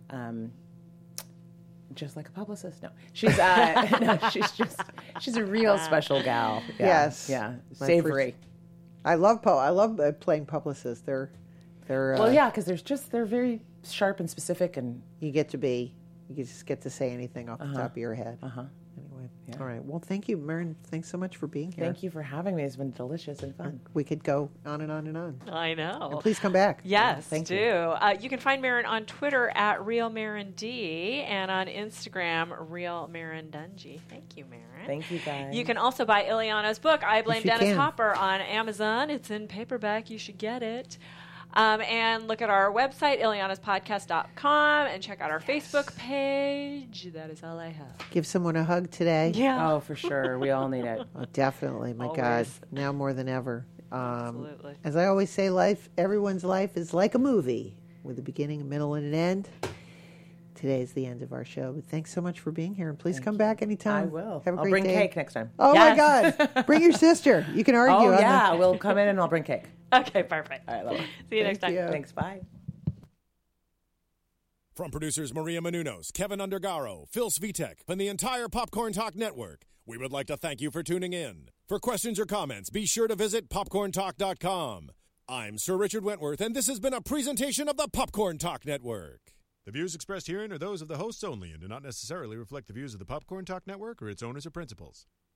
just like a publicist. No, she's she's a real special gal. Yeah. Yes, yeah, savory. I love playing publicists. They're well, yeah, because they're very sharp and specific, and you just get to say anything off the top of your head. Anyway, all right. Well, thank you, Marin. Thanks so much for being here. Thank you for having me. It's been delicious and fun. We could go on and on and on. I know. And please come back. Yes, thank do. you. You can find Marin on Twitter at RealMarinD and on Instagram, RealMarinDungy. Thank you, Marin. Thank you, guys. You can also buy Ileana's book, I Blame Dennis Hopper, on Amazon. It's in paperback. You should get it. And look at our website, Ileana'sPodcast.com, and check out our Facebook page. That is all I have. Give someone a hug today. Yeah. Oh, for sure. We all need it. Oh, definitely. My Always. God. Now more than ever. Absolutely. As I always say, everyone's life is like a movie with a beginning, a middle, and an end. Today is the end of our show. But thanks so much for being here. And please come back anytime. I will. Have a I'll great bring day. cake next time. Oh, my God. Bring your sister. You can argue. Oh, yeah. We'll come in and I'll bring cake. Okay, perfect. All right, love it. See you next time. Thanks. Bye. From producers Maria Menounos, Kevin Undergaro, Phil Svitek, and the entire Popcorn Talk Network, we would like to thank you for tuning in. For questions or comments, be sure to visit popcorntalk.com. I'm Sir Richard Wentworth, and this has been a presentation of the Popcorn Talk Network. The views expressed herein are those of the hosts only and do not necessarily reflect the views of the Popcorn Talk Network or its owners or principals.